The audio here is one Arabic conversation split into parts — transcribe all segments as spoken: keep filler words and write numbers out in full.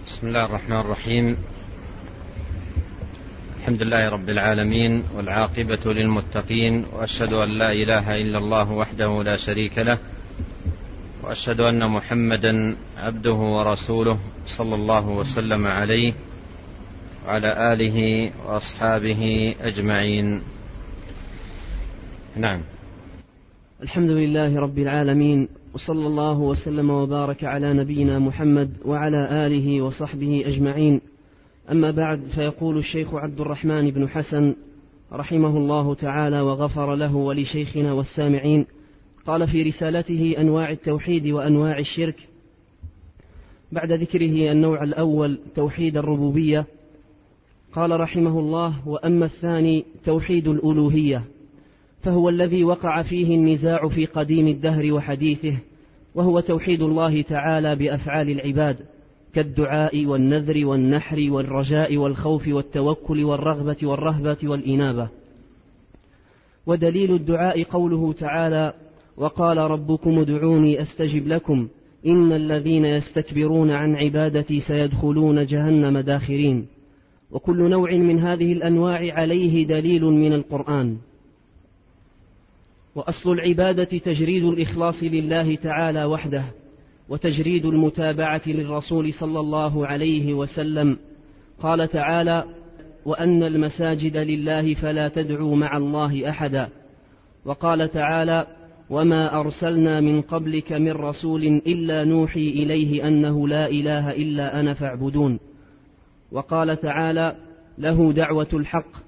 بسم الله الرحمن الرحيم. الحمد لله رب العالمين، والعاقبة للمتقين، وأشهد أن لا إله إلا الله وحده لا شريك له، وأشهد أن محمدا عبده ورسوله صلى الله وسلم عليه وعلى آله وأصحابه أجمعين. نعم. الحمد لله رب العالمين، وصلى الله وسلم وبارك على نبينا محمد وعلى آله وصحبه أجمعين. أما بعد، فيقول الشيخ عبد الرحمن بن حسن رحمه الله تعالى وغفر له ولشيخنا والسامعين، قال في رسالته أنواع التوحيد وأنواع الشرك بعد ذكره النوع الأول توحيد الربوبية، قال رحمه الله: وأما الثاني توحيد الألوهية، فهو الذي وقع فيه النزاع في قديم الدهر وحديثه، وهو توحيد الله تعالى بأفعال العباد كالدعاء والنذر والنحر والرجاء والخوف والتوكل والرغبة والرهبة والإنابة. ودليل الدعاء قوله تعالى: وقال ربكم ادعوني أستجب لكم إن الذين يستكبرون عن عبادتي سيدخلون جهنم داخرين. وكل نوع من هذه الأنواع عليه دليل من القرآن. وأصل العبادة تجريد الإخلاص لله تعالى وحده، وتجريد المتابعة للرسول صلى الله عليه وسلم. قال تعالى: وأن المساجد لله فلا تدعوا مع الله أحدا. وقال تعالى: وما أرسلنا من قبلك من رسول إلا نوحي إليه أنه لا إله إلا أنا فاعبدون. وقال تعالى: له دعوة الحق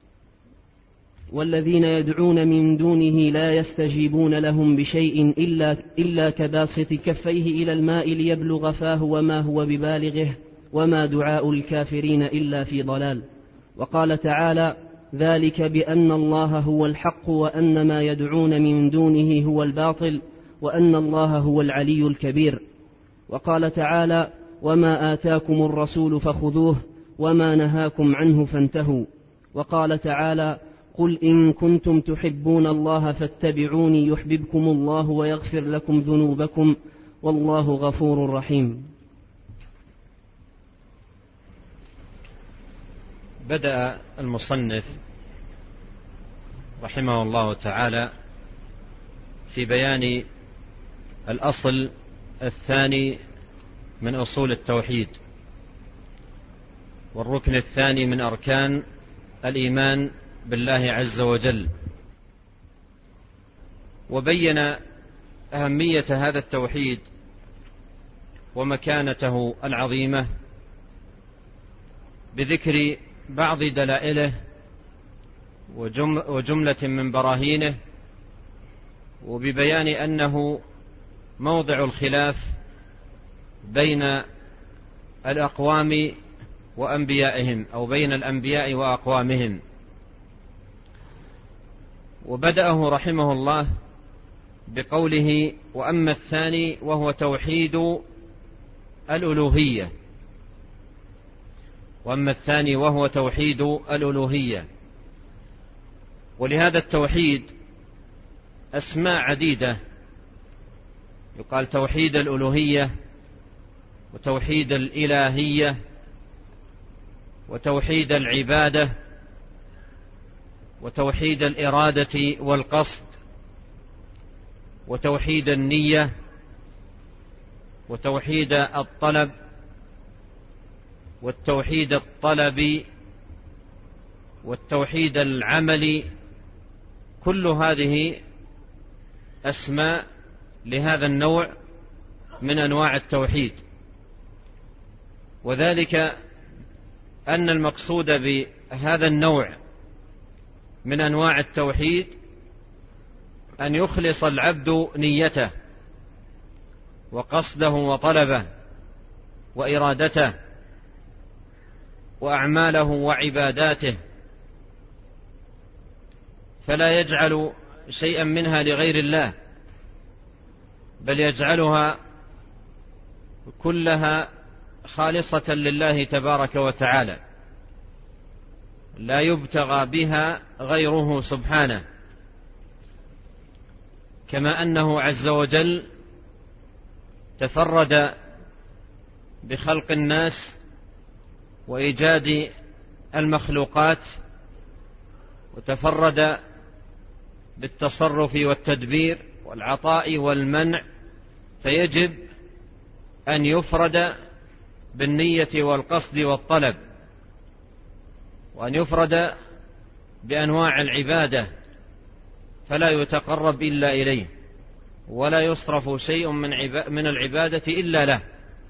والذين يدعون من دونه لا يستجيبون لهم بشيء إلا, إلا كباسط كفيه إلى الماء ليبلغ فاه وما هو ببالغه وما دعاء الكافرين إلا في ضلال. وقال تعالى: ذلك بأن الله هو الحق وأن ما يدعون من دونه هو الباطل وأن الله هو العلي الكبير. وقال تعالى: وما آتاكم الرسول فخذوه وما نهاكم عنه فانتهوا. وقال تعالى: قل إن كنتم تحبون الله فاتبعوني يحببكم الله ويغفر لكم ذنوبكم والله غفور رحيم. بدأ المصنف رحمه الله تعالى في بيان الأصل الثاني من أصول التوحيد، والركن الثاني من أركان الإيمان بالله عز وجل، وبين أهمية هذا التوحيد ومكانته العظيمة بذكر بعض دلائله وجملة من براهينه، وببيان أنه موضع الخلاف بين الأقوام وأنبيائهم، أو بين الأنبياء وأقوامهم. وبدأه رحمه الله بقوله: وأما الثاني وهو توحيد الألوهية. وأما الثاني وهو توحيد الألوهية. ولهذا التوحيد أسماء عديدة، يقال توحيد الألوهية، وتوحيد الإلهية، وتوحيد العبادة، وتوحيد الإرادة والقصد، وتوحيد النية، وتوحيد الطلب، والتوحيد الطلبي، والتوحيد العملي. كل هذه أسماء لهذا النوع من أنواع التوحيد، وذلك أن المقصود بهذا النوع من أنواع التوحيد أن يخلص العبد نيته وقصده وطلبه وإرادته وأعماله وعباداته، فلا يجعل شيئا منها لغير الله، بل يجعلها كلها خالصة لله تبارك وتعالى، لا يبتغى بها غيره سبحانه، كما أنه عز وجل تفرد بخلق الناس وإيجاد المخلوقات، وتفرد بالتصرف والتدبير والعطاء والمنع، فيجب أن يفرد بالنية والقصد والطلب، وأن يفرد بأنواع العبادة فلا يتقرب إلا إليه، ولا يصرف شيء من العبادة إلا له.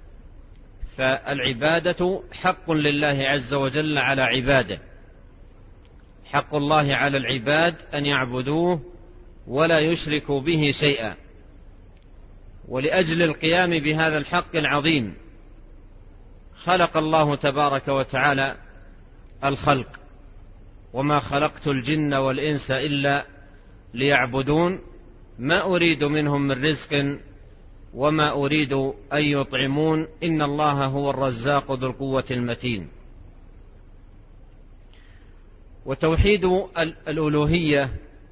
فالعبادة حق لله عز وجل على عباده، حق الله على العباد أن يعبدوه ولا يشركوا به شيئا. ولأجل القيام بهذا الحق العظيم خلق الله تبارك وتعالى الخلق: وما خلقت الجن والإنس إلا ليعبدون ما أريد منهم من رزق وما أريد أن يطعمون إن الله هو الرزاق ذو القوة المتين. وتوحيد الألوهية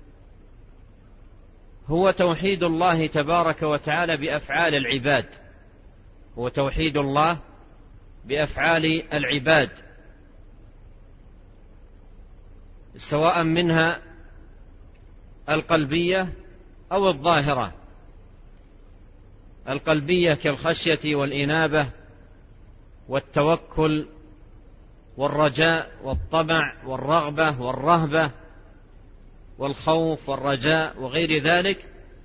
هو توحيد الله تبارك وتعالى بأفعال العباد، هو توحيد الله بأفعال العباد، سواء منها القلبية أو الظاهرة. القلبية كالخشية والإنابة والتوكل والرجاء والطمع والرغبة والرهبة والخوف والرجاء وغير ذلك،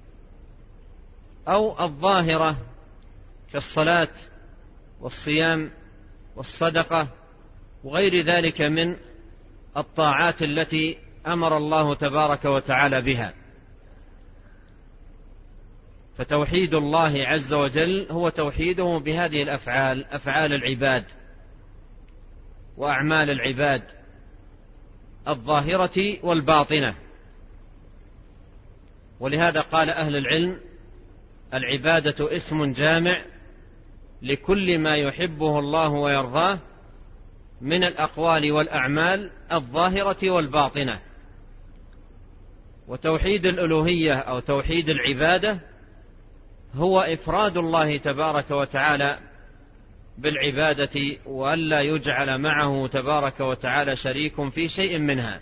أو الظاهرة كالصلاة والصيام والصدقة وغير ذلك من الطاعات التي أمر الله تبارك وتعالى بها. فتوحيد الله عز وجل هو توحيده بهذه الأفعال، أفعال العباد وأعمال العباد الظاهرة والباطنة. ولهذا قال أهل العلم: العبادة اسم جامع لكل ما يحبه الله ويرضاه من الأقوال والأعمال الظاهرة والباطنة. وتوحيد الألوهية أو توحيد العبادة هو إفراد الله تبارك وتعالى بالعبادة، وألا يجعل معه تبارك وتعالى شريك في شيء منها.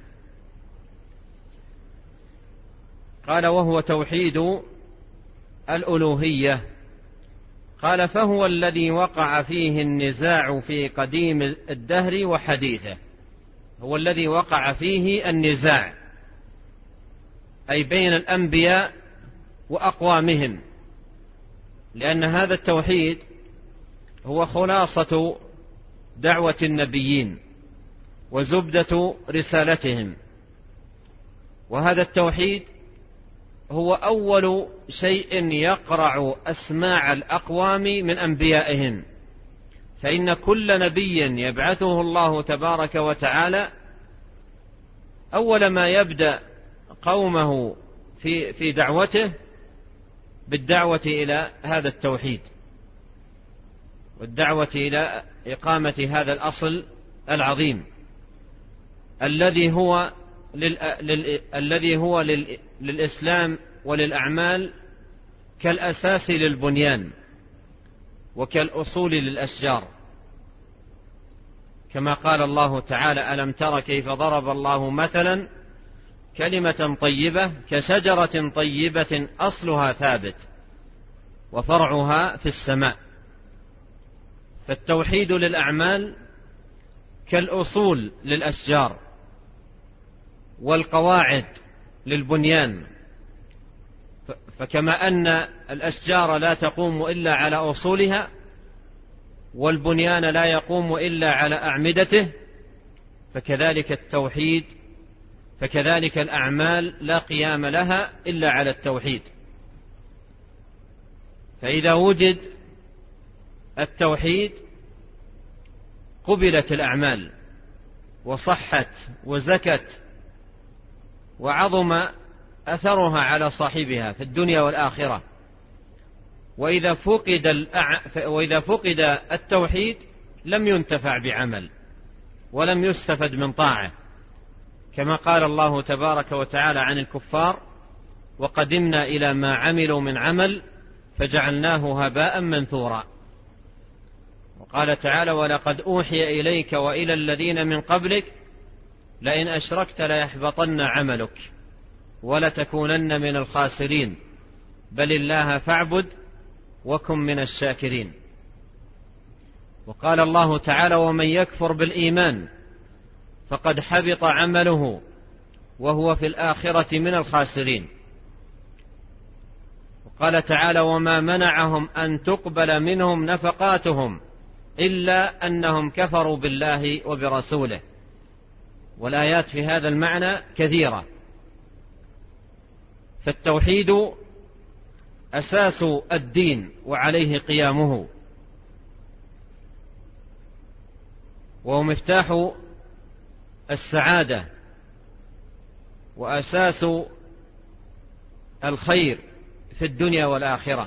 قال: وهو توحيد الألوهية. قال: فهو الذي وقع فيه النزاع في قديم الدهر وحديثه. هو الذي وقع فيه النزاع، أي بين الأنبياء وأقوامهم، لأن هذا التوحيد هو خلاصة دعوة النبيين وزبدة رسالتهم. وهذا التوحيد هو أول شيء يقرع أسماع الأقوام من أنبيائهم، فإن كل نبي يبعثه الله تبارك وتعالى أول ما يبدأ قومه في في دعوته بالدعوة إلى هذا التوحيد، والدعوة إلى إقامة هذا الأصل العظيم الذي هو لل... لل... الذي هو لل... للإسلام وللأعمال كالأساس للبنيان وكالأصول للأشجار، كما قال الله تعالى: ألم تر كيف ضرب الله مثلا كلمة طيبة كشجرة طيبة أصلها ثابت وفرعها في السماء. فالتوحيد للأعمال كالأصول للأشجار والقواعد للبنيان. فكما أن الأشجار لا تقوم إلا على أصولها، والبنيان لا يقوم إلا على أعمدته، فكذلك التوحيد فكذلك الأعمال لا قيام لها إلا على التوحيد. فإذا وجد التوحيد قبلت الأعمال وصحت وزكت وعظم أثرها على صاحبها في الدنيا والآخرة. وإذا فقد الأع... وإذا فقد التوحيد لم ينتفع بعمل ولم يستفد من طاعة، كما قال الله تبارك وتعالى عن الكفار: وقدمنا إلى ما عملوا من عمل فجعلناه هباء منثورا. وقال تعالى: ولقد أوحي إليك وإلى الذين من قبلك لئن أشركت ليحبطن عملك ولتكونن من الخاسرين بل الله فاعبد وكن من الشاكرين. وقال الله تعالى: ومن يكفر بالإيمان فقد حبط عمله وهو في الآخرة من الخاسرين. وقال تعالى: وما منعهم أن تقبل منهم نفقاتهم إلا أنهم كفروا بالله وبرسوله. والآيات في هذا المعنى كثيرة. فالتوحيد أساس الدين وعليه قيامه، وهو مفتاح السعادة وأساس الخير في الدنيا والآخرة.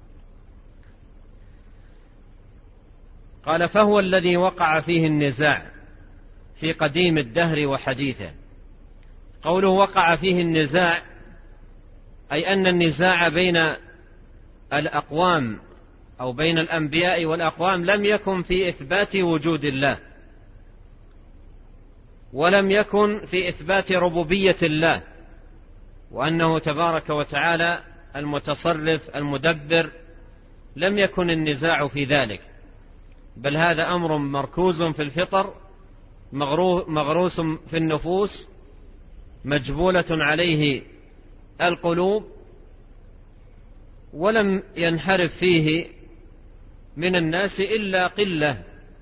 قال: فهو الذي وقع فيه النزاع في قديم الدهر وحديثه. قوله وقع فيه النزاع أي أن النزاع بين الأقوام أو بين الأنبياء والأقوام لم يكن في إثبات وجود الله، ولم يكن في إثبات ربوبية الله وأنه تبارك وتعالى المتصرف المدبر. لم يكن النزاع في ذلك، بل هذا أمر مركوز في الفطر، مغروس في النفوس، مجبولة عليه القلوب، ولم ينحرف فيه من الناس إلا قلة.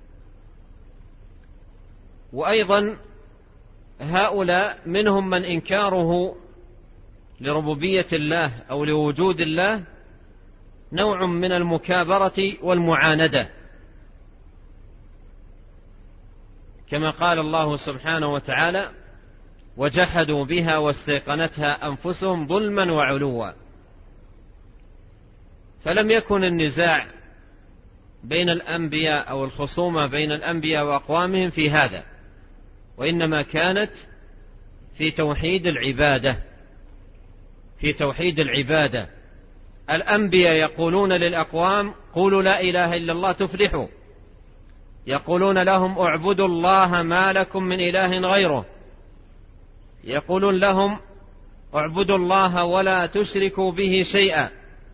وأيضا هؤلاء منهم من إنكاره لربوبية الله أو لوجود الله نوع من المكابرة والمعاندة، كما قال الله سبحانه وتعالى: وجحدوا بها واستيقنتها أنفسهم ظلما وعلوا. فلم يكن النزاع بين الأنبياء أو الخصومة بين الأنبياء وأقوامهم في هذا، وإنما كانت في توحيد العبادة. في توحيد العبادة الأنبياء يقولون للأقوام: قولوا لا إله إلا الله تفلحوا. يقولون لهم: اعبدوا الله ما لكم من إله غيره. يقولون لهم: اعبدوا الله ولا تشركوا به شيئا.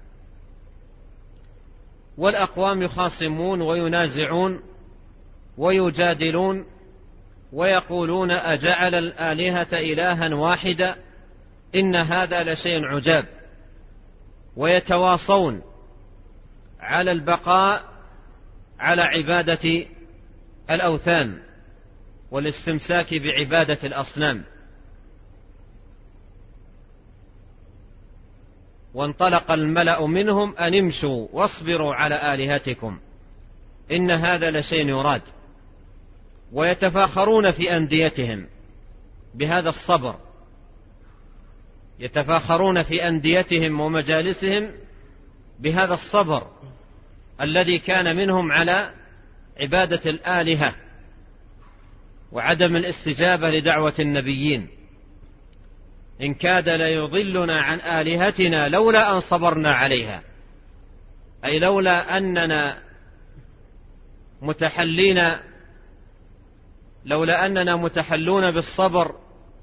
والأقوام يخاصمون وينازعون ويجادلون ويقولون: أجعل الآلهة إلها واحدا إن هذا لشيء عجاب. ويتواصون على البقاء على عبادة الأوثان والاستمساك بعبادة الأصنام. وانطلق الملأ منهم أن امشوا واصبروا على آلهتكم إن هذا لشيء يراد. ويتفاخرون في أنديتهم بهذا الصبر، يتفاخرون في أنديتهم ومجالسهم بهذا الصبر الذي كان منهم على عبادة الآلهة وعدم الاستجابة لدعوة النبيين. إن كاد ليضلنا عن آلهتنا لولا أن صبرنا عليها، أي لولا أننا متحلين لولا أننا متحلون بالصبر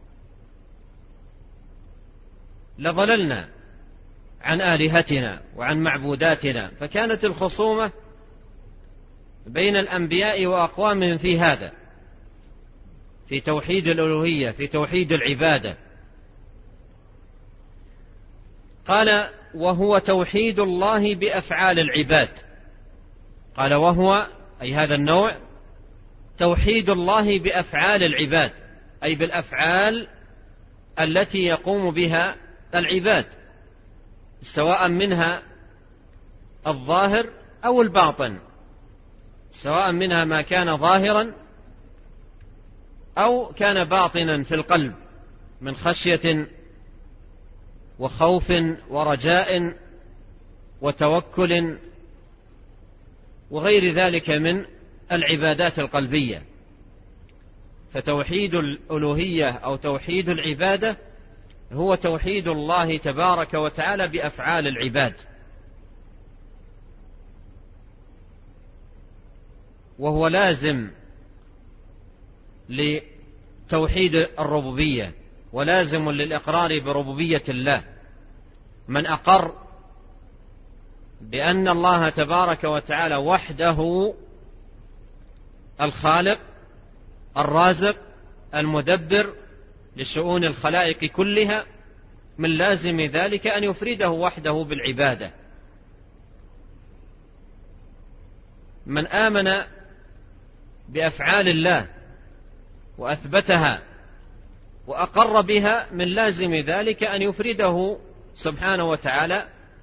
لضللنا عن آلهتنا وعن معبوداتنا. فكانت الخصومة بين الأنبياء وأقوامهم في هذا، في توحيد الألوهية، في توحيد العبادة. قال: وهو توحيد الله بأفعال العباد. قال: وهو أي هذا النوع توحيد الله بأفعال العباد، أي بالأفعال التي يقوم بها العباد، سواء منها الظاهر أو الباطن، سواء منها ما كان ظاهرا أو كان باطنا في القلب من خشية وخوف ورجاء وتوكل وغير ذلك من العبادات القلبية. فتوحيد الألوهية أو توحيد العبادة هو توحيد الله تبارك وتعالى بأفعال العباد. وهو لازم لتوحيد الربوبية ولازم للإقرار بربوبية الله. من أقر بأن الله تبارك وتعالى وحده الخالق الرازق المدبر لشؤون الخلائق كلها، من لازم ذلك أن يفرده وحده بالعبادة. من آمن بأفعال الله وأثبتها وأقر بها، من لازم ذلك أن يفرده سبحانه وتعالى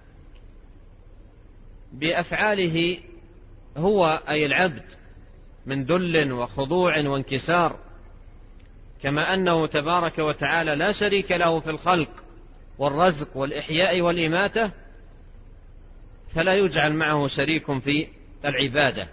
بأفعاله هو أي العبد من ذل وخضوع وانكسار، كما أنه تبارك وتعالى لا شريك له في الخلق والرزق والإحياء والإماتة، فلا يجعل معه شريك في العبادة.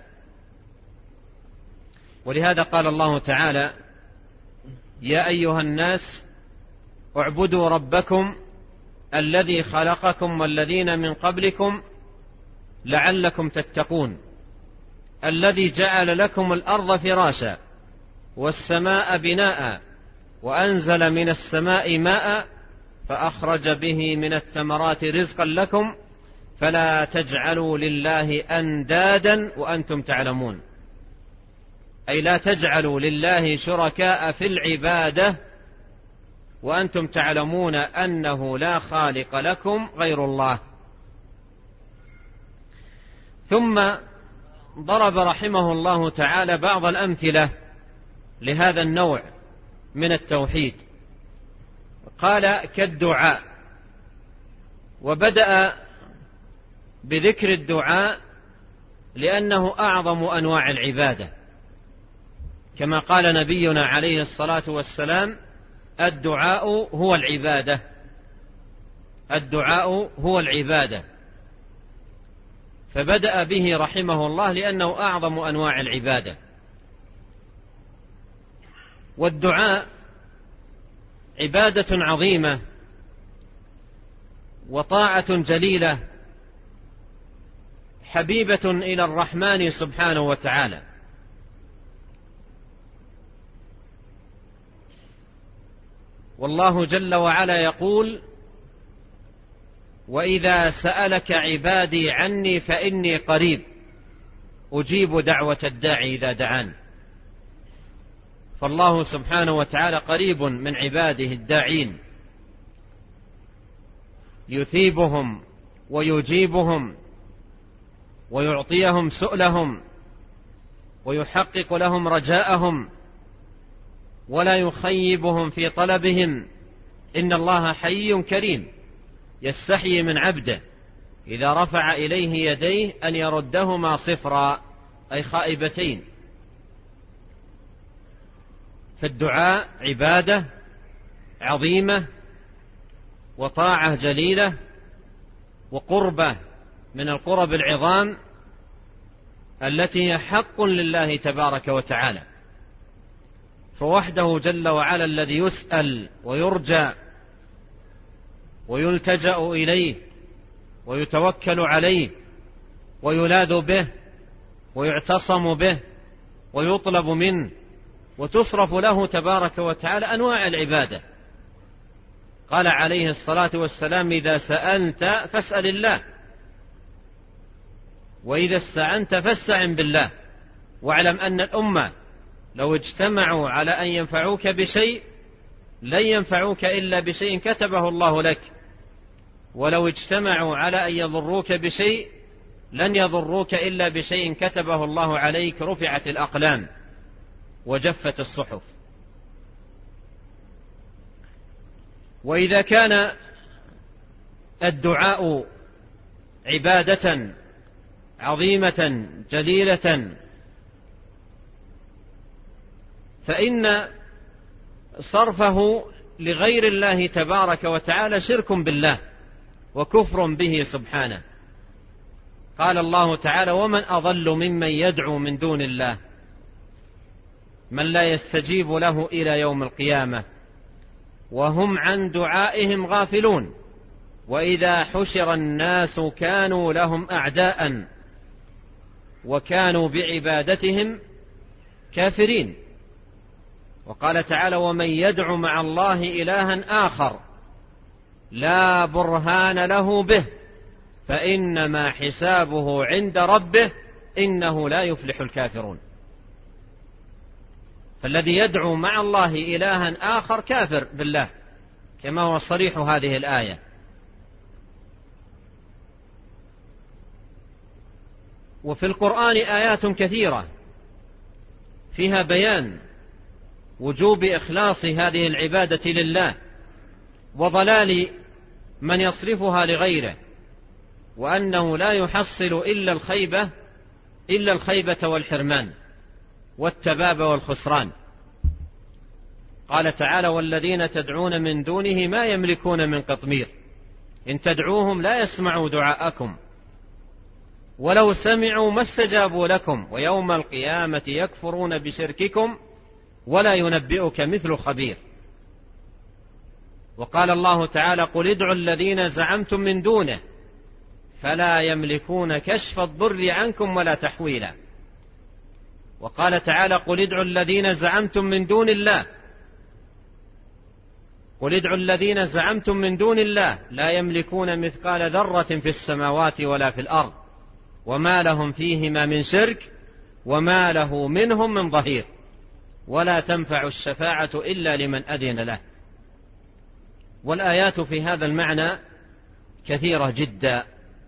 ولهذا قال الله تعالى: يا أيها الناس اعبدوا ربكم الذي خلقكم والذين من قبلكم لعلكم تتقون، الذي جعل لكم الأرض فراشا والسماء بناء وأنزل من السماء ماء فأخرج به من الثمرات رزقا لكم فلا تجعلوا لله أندادا وأنتم تعلمون. أي لا تجعلوا لله شركاء في العبادة وأنتم تعلمون أنه لا خالق لكم غير الله. ثم ضرب رحمه الله تعالى بعض الأمثلة لهذا النوع من التوحيد، قال: كالدعاء. وبدأ بذكر الدعاء لأنه أعظم أنواع العبادة، كما قال نبينا عليه الصلاة والسلام: الدعاء هو العبادة، الدعاء هو العبادة. فبدأ به رحمه الله لأنه أعظم أنواع العبادة. والدعاء عبادة عظيمة وطاعة جليلة حبيبة إلى الرحمن سبحانه وتعالى. والله جل وعلا يقول: وإذا سألك عبادي عني فإني قريب أجيب دعوة الداعي إذا دعان. فالله سبحانه وتعالى قريب من عباده الداعين، يثيبهم ويجيبهم ويعطيهم سؤلهم ويحقق لهم رجاءهم ولا يخيبهم في طلبهم. إن الله حي كريم يستحيي من عبده إذا رفع إليه يديه أن يردهما صفرا أي خائبتين. فالدعاء عبادة عظيمة وطاعة جليلة وقربة من القرب العظام التي هي حق لله تبارك وتعالى. فوحده جل وعلا الذي يسأل ويرجى ويلتجأ إليه ويتوكل عليه ويلاذ به ويعتصم به ويطلب منه وتصرف له تبارك وتعالى أنواع العبادة. قال عليه الصلاة والسلام: إذا سألت فاسأل الله، وإذا استعنت فاستعن بالله، واعلم أن الأمة لو اجتمعوا على أن ينفعوك بشيء لن ينفعوك إلا بشيء كتبه الله لك، ولو اجتمعوا على أن يضروك بشيء لن يضروك إلا بشيء كتبه الله عليك. رفعت الأقلام وجفت الصحف. وإذا كان الدعاء عبادة عظيمة جليلة فإن صرفه لغير الله تبارك وتعالى شرك بالله وكفر به سبحانه. قال الله تعالى: ومن أضل ممن يدعو من دون الله من لا يستجيب له إلى يوم القيامة وهم عن دعائهم غافلون وإذا حشر الناس كانوا لهم أعداء وكانوا بعبادتهم كافرين. وقال تعالى: ومن يدع مع الله إلها آخر لا برهان له به فإنما حسابه عند ربه إنه لا يفلح الكافرون. فالذي يدعو مع الله إلها آخر كافر بالله، كما هو صريح هذه الآية. وفي القرآن آيات كثيرة فيها بيان وجوب إخلاص هذه العبادة لله وضلال من يصرفها لغيره، وأنه لا يحصل إلا الخيبة إلا الخيبة والحرمان والتباب والخسران. قال تعالى: والذين تدعون من دونه ما يملكون من قطمير إن تدعوهم لا يسمعوا دعاءكم ولو سمعوا ما استجابوا لكم ويوم القيامة يكفرون بشرككم ولا ينبئك مثل خبير. وقال الله تعالى: قل ادعوا الذين زعمتم من دونه فلا يملكون كشف الضر عنكم ولا تحويلا. وقال تعالى: قل ادعوا الذين زعمتم من دون الله قل ادعوا الذين زعمتم من دون الله لا يملكون مثقال ذرة في السماوات ولا في الأرض وما لهم فيهما من شرك وما له منهم من ظهير ولا تنفع الشفاعة إلا لمن أذن له. والآيات في هذا المعنى كثيرة جدا.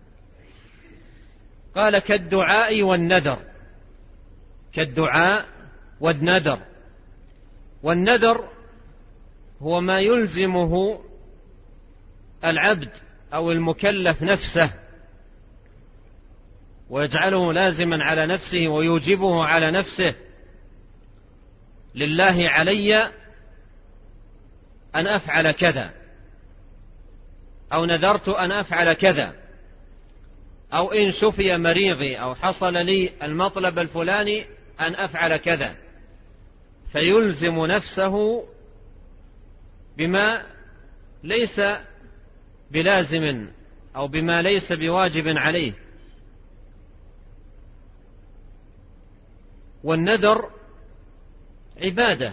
قال: كالدعاء والنذر. كالدعاء والنذر. والنذر هو ما يلزمه العبد أو المكلف نفسه ويجعله لازما على نفسه ويوجبه على نفسه: لله علي أن أفعل كذا، أو نذرت أن أفعل كذا، أو إن شفي مريضي أو حصل لي المطلب الفلاني أن أفعل كذا، فيلزم نفسه بما ليس بلازم أو بما ليس بواجب عليه. والنذر عبادة.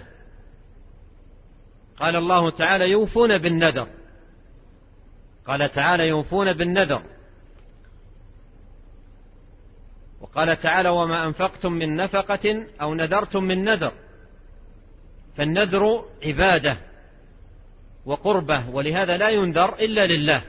قال الله تعالى: يوفون بالنذر. قال تعالى: يوفون بالنذر. وقال تعالى: وما أنفقتم من نفقة أو نذرتم من نذر. فالنذر عبادة وقربة، ولهذا لا ينذر إلا لله،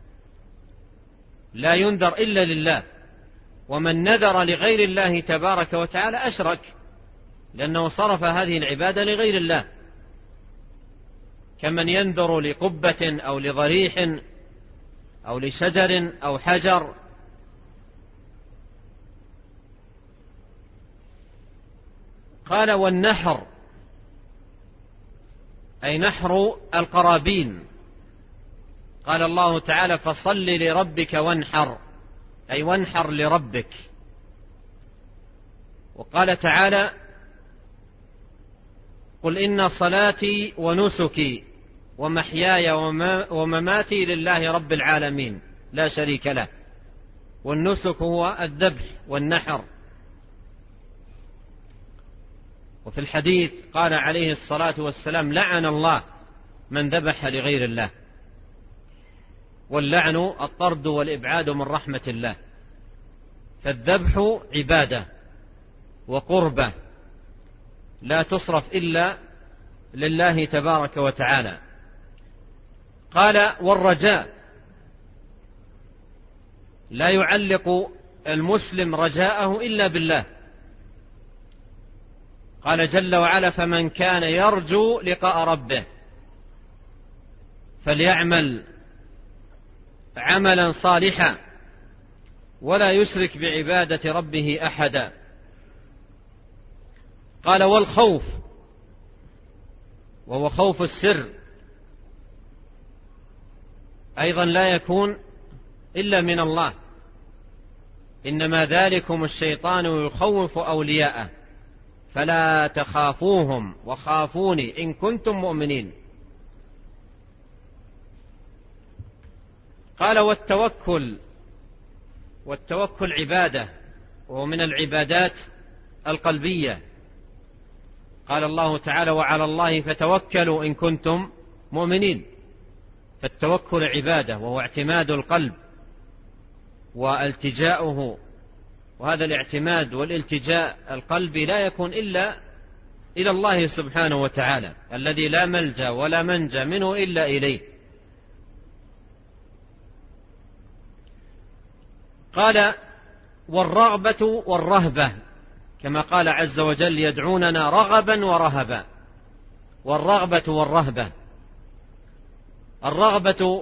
لا ينذر إلا لله. ومن نذر لغير الله تبارك وتعالى أشرك، لأنه صرف هذه العبادة لغير الله، كمن ينذر لقبة أو لضريح أو لشجر أو حجر. قال: والنحر أي نحر القرابين. قال الله تعالى: فصل لربك وانحر، أي وانحر لربك. وقال تعالى: قل إن صلاتي ونسكي ومحياي ومماتي لله رب العالمين لا شريك له. والنسك هو الذبح والنحر. وفي الحديث قال عليه الصلاة والسلام: لعن الله من ذبح لغير الله. واللعن الطرد والإبعاد من رحمة الله. فالذبح عبادة وقربة لا تصرف إلا لله تبارك وتعالى. قال: والرجاء لا يعلق المسلم رجاءه إلا بالله. قال جل وعلا: فمن كان يرجو لقاء ربه فليعمل عملا صالحا ولا يشرك بعبادة ربه أحدا. قال: والخوف، وهو خوف السر، أيضا لا يكون إلا من الله. إنما ذلكم الشيطان يخوف أولياءه فلا تخافوهم وخافوني إن كنتم مؤمنين. قال: والتوكل. والتوكل عبادة ومن العبادات القلبية. قال الله تعالى: وعلى الله فتوكلوا إن كنتم مؤمنين. فالتوكل عبادة، وهو اعتماد القلب والتجاؤه، وهذا الاعتماد والالتجاء القلبي لا يكون إلا إلى الله سبحانه وتعالى الذي لا ملجأ ولا منجى منه إلا إليه. قال: والرغبة والرهبة، كما قال عز وجل: يدعوننا رغبا ورهبا. والرغبة والرهبة، الرغبة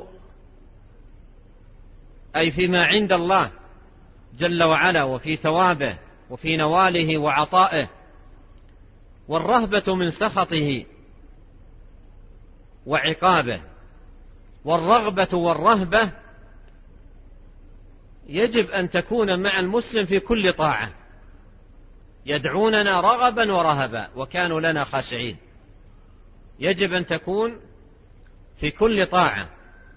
أي فيما عند الله جل وعلا وفي ثوابه وفي نواله وعطائه، والرهبة من سخطه وعقابه. والرغبة والرهبة يجب أن تكون مع المسلم في كل طاعة. يدعوننا رغبا ورهبا وكانوا لنا خاشعين، يجب أن تكون في كل طاعة،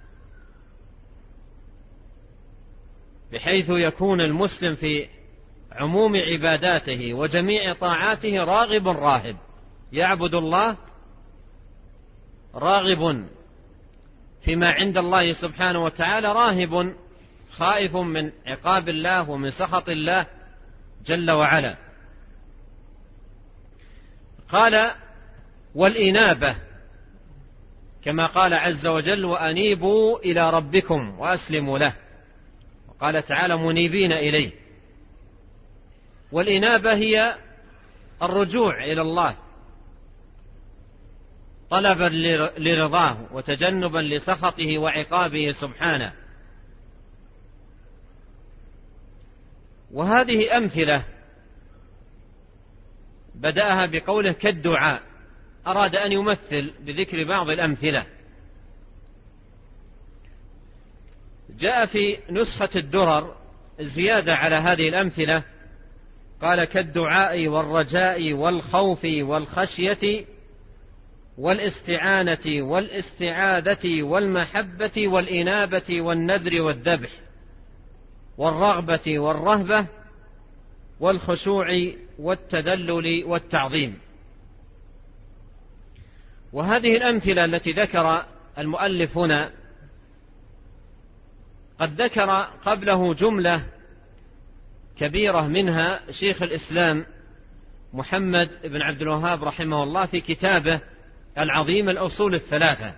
بحيث يكون المسلم في عموم عباداته وجميع طاعاته راغب راهب، يعبد الله راغب فيما عند الله سبحانه وتعالى، راهب خائف من عقاب الله ومن سخط الله جل وعلا. قال: والإنابة، كما قال عز وجل: وأنيبوا إلى ربكم وأسلموا له. وقال تعالى: منيبين إليه. والإنابة هي الرجوع إلى الله طلبا لرضاه وتجنبا لسخطه وعقابه سبحانه. وهذه أمثلة بدأها بقوله كالدعاء، أراد أن يمثل بذكر بعض الأمثلة. جاء في نسخة الدرر زيادة على هذه الأمثلة، قال: كالدعاء والرجاء والخوف والخشية والاستعانة والاستعاذة والمحبة والإنابة والنذر والذبح والرغبة والرهبة والخشوع والتذلل والتعظيم. وهذه الأمثلة التي ذكر المؤلف هنا قد ذكر قبله جملة كبيرة منها شيخ الإسلام محمد بن عبد الوهاب رحمه الله في كتابه العظيم الأصول الثلاثة،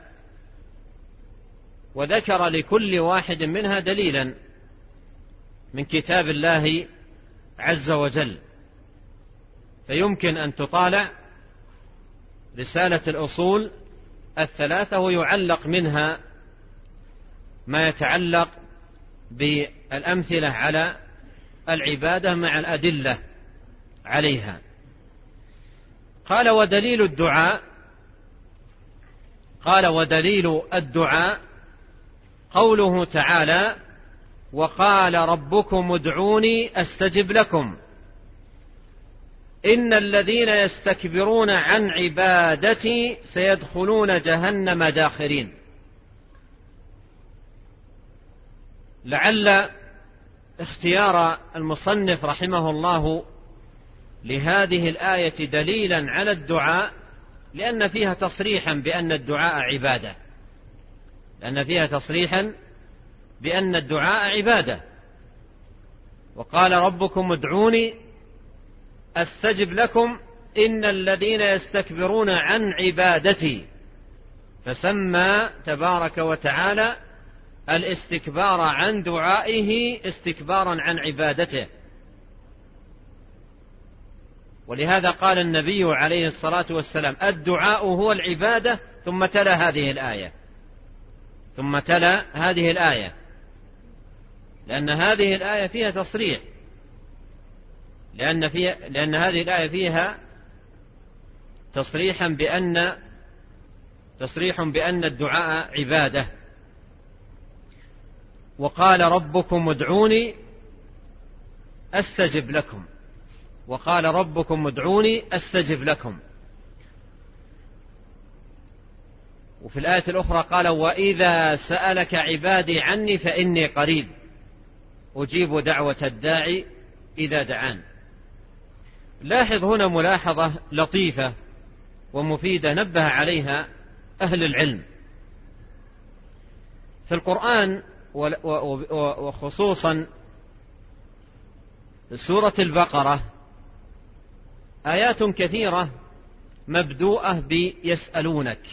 وذكر لكل واحد منها دليلا من كتاب الله عز وجل. فيمكن أن تطالع رسالة الأصول الثلاثة ويعلق منها ما يتعلق بالأمثلة على العبادة مع الأدلة عليها. قال: ودليل الدعاء قال ودليل الدعاء قوله تعالى: وقال ربكم ادعوني أستجب لكم إن الذين يستكبرون عن عبادتي سيدخلون جهنم داخرين. لعل اختيار المصنف رحمه الله لهذه الآية دليلا على الدعاء لأن فيها تصريحا بأن الدعاء عبادة، لأن فيها تصريحا بأن الدعاء عبادة. وقال ربكم ادعوني أستجب لكم إن الذين يستكبرون عن عبادتي، فسمى تبارك وتعالى الاستكبار عن دعائه استكبارا عن عبادته. ولهذا قال النبي عليه الصلاة والسلام: الدعاء هو العبادة، ثم تلا هذه الآية ثم تلا هذه الآية لأن هذه الآية فيها تصريح، لأن, فيها لأن هذه الآية فيها تصريحا بأن تصريح بأن الدعاء عبادة. وقال ربكم ادعوني أستجب لكم وقال ربكم ادعوني أستجب لكم. وفي الآية الأخرى قال: وإذا سألك عبادي عني فإني قريب أجيب دعوة الداعي إذا دعان. لاحظ هنا ملاحظة لطيفة ومفيدة نبه عليها أهل العلم. في القرآن وخصوصا سورة البقرة آيات كثيرة مبدوءة بيسألونك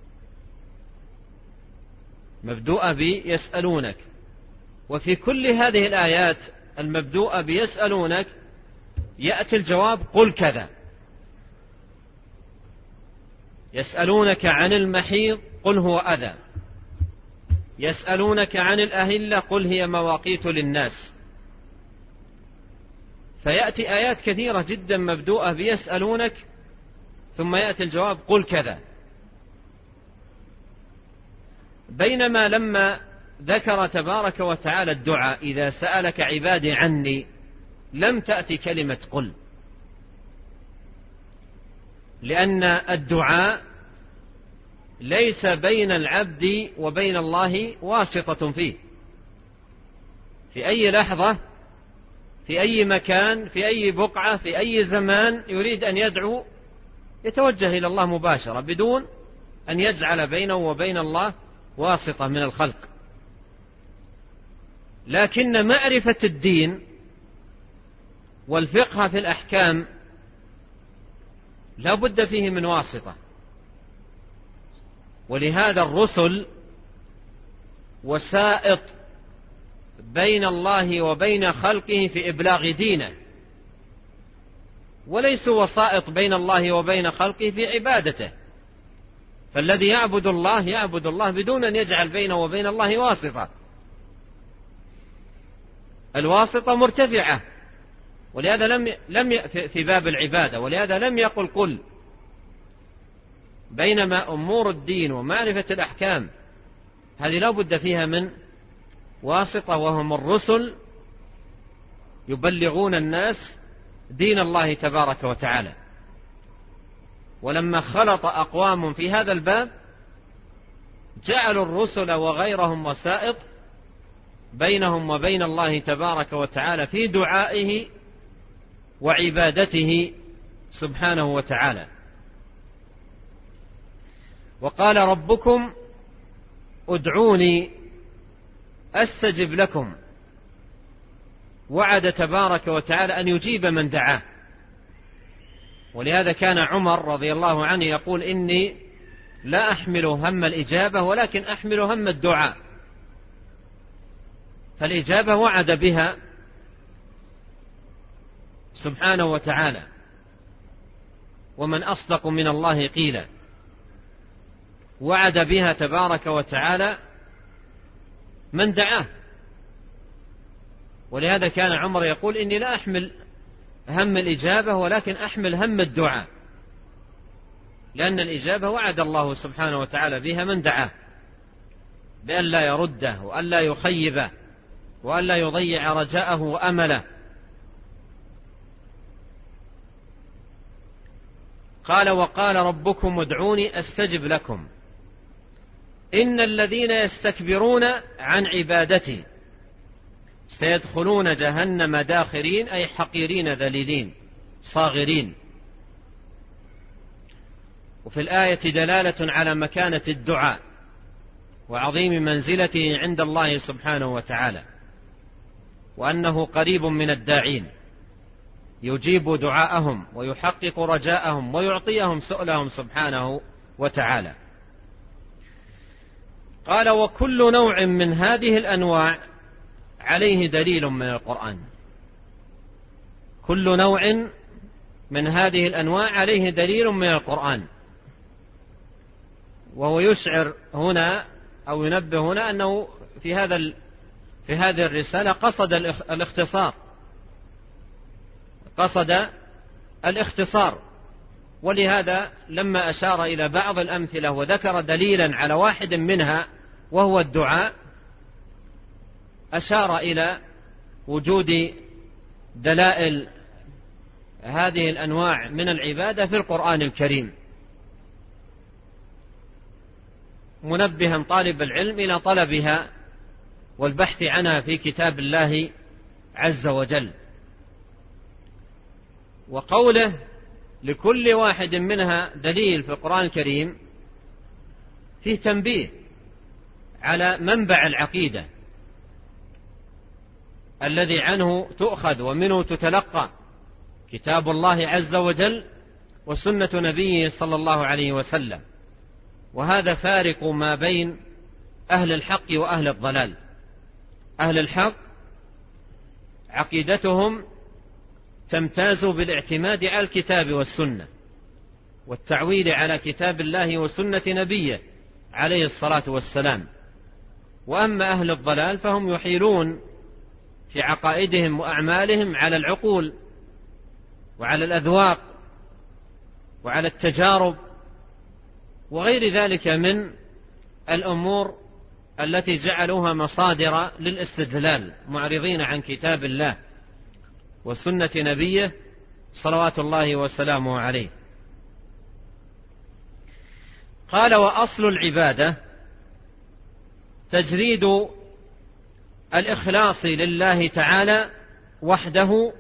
مبدوءة بيسألونك وفي كل هذه الآيات المبدوءة بيسألونك يأتي الجواب قل كذا. يسألونك عن المحيض قل هو أذى، يسألونك عن الأهلة قل هي مواقيت للناس. فيأتي آيات كثيرة جدا مبدوءة بيسألونك ثم يأتي الجواب قل كذا. بينما لما ذكر تبارك وتعالى الدعاء إذا سألك عبادي عني لم تأتي كلمة قل، لأن الدعاء ليس بين العبد وبين الله واسطة فيه. في أي لحظة في أي مكان في أي بقعة في أي زمان يريد أن يدعو يتوجه إلى الله مباشرة بدون أن يجعل بينه وبين الله واسطة من الخلق. لكن معرفة الدين والفقه في الأحكام لا بد فيه من واسطة، ولهذا الرسل وسائط بين الله وبين خلقه في إبلاغ دينه، وليسوا وسائط بين الله وبين خلقه في عبادته. فالذي يعبد الله يعبد الله بدون أن يجعل بينه وبين الله واسطة. الواسطة مرتفعة، ولهذا لم لم في باب العبادة، ولهذا لم يقل قل. بينما أمور الدين ومعرفة الأحكام هذه لا بد فيها من واسطة، وهم الرسل يبلغون الناس دين الله تبارك وتعالى. ولما خلط أقوام في هذا الباب جعلوا الرسل وغيرهم وسائط بينهم وبين الله تبارك وتعالى في دعائه وعبادته سبحانه وتعالى. وقال ربكم ادعوني أستجب لكم، وعد تبارك وتعالى أن يجيب من دعاه. ولهذا كان عمر رضي الله عنه يقول إني لا أحمل هم الإجابة ولكن أحمل هم الدعاء. فالإجابة وعد بها سبحانه وتعالى، ومن أصدق من الله قيلا. وعد بها تبارك وتعالى من دعاه. ولهذا كان عمر يقول إني لا أحمل هم الإجابة ولكن أحمل هم الدعاء، لأن الإجابة وعد الله سبحانه وتعالى بها من دعاه بأن لا يرده وأن لا يخيبه وأن لا يضيع رجاءه وأمله. قال وقال ربكم ادعوني أستجب لكم إن الذين يستكبرون عن عبادتي سيدخلون جهنم داخرين، أي حقيرين ذليلين صاغرين. وفي الآية دلالة على مكانة الدعاء وعظيم منزلته عند الله سبحانه وتعالى، وأنه قريب من الداعين يجيب دعاءهم ويحقق رجاءهم ويعطيهم سؤلهم سبحانه وتعالى. قال وكل نوع من هذه الأنواع عليه دليل من القرآن. كل نوع من هذه الأنواع عليه دليل من القرآن. وهو يشعر هنا أو ينبه هنا أنه في هذا في هذه الرسالة قصد الاختصار قصد الاختصار ولهذا لما أشار إلى بعض الأمثلة وذكر دليلا على واحد منها وهو الدعاء أشار إلى وجود دلائل هذه الأنواع من العبادة في القرآن الكريم، منبها طالب العلم إلى طلبها والبحث عنها في كتاب الله عز وجل. وقوله لكل واحد منها دليل في القرآن الكريم فيه تنبيه على منبع العقيدة الذي عنه تؤخذ ومنه تتلقى كتاب الله عز وجل وسنة نبيه صلى الله عليه وسلم. وهذا فارق ما بين أهل الحق وأهل الضلال. أهل الحق عقيدتهم تمتاز بالاعتماد على الكتاب والسنة والتعويل على كتاب الله وسنة نبيه عليه الصلاة والسلام. وأما أهل الضلال فهم يحيلون في عقائدهم وأعمالهم على العقول وعلى الأذواق وعلى التجارب وغير ذلك من الأمور التي جعلوها مصادر للاستدلال، معرضين عن كتاب الله وسنة نبيه صلوات الله وسلامه عليه. قال: وأصل العبادة تجريد الإخلاص لله تعالى وحده،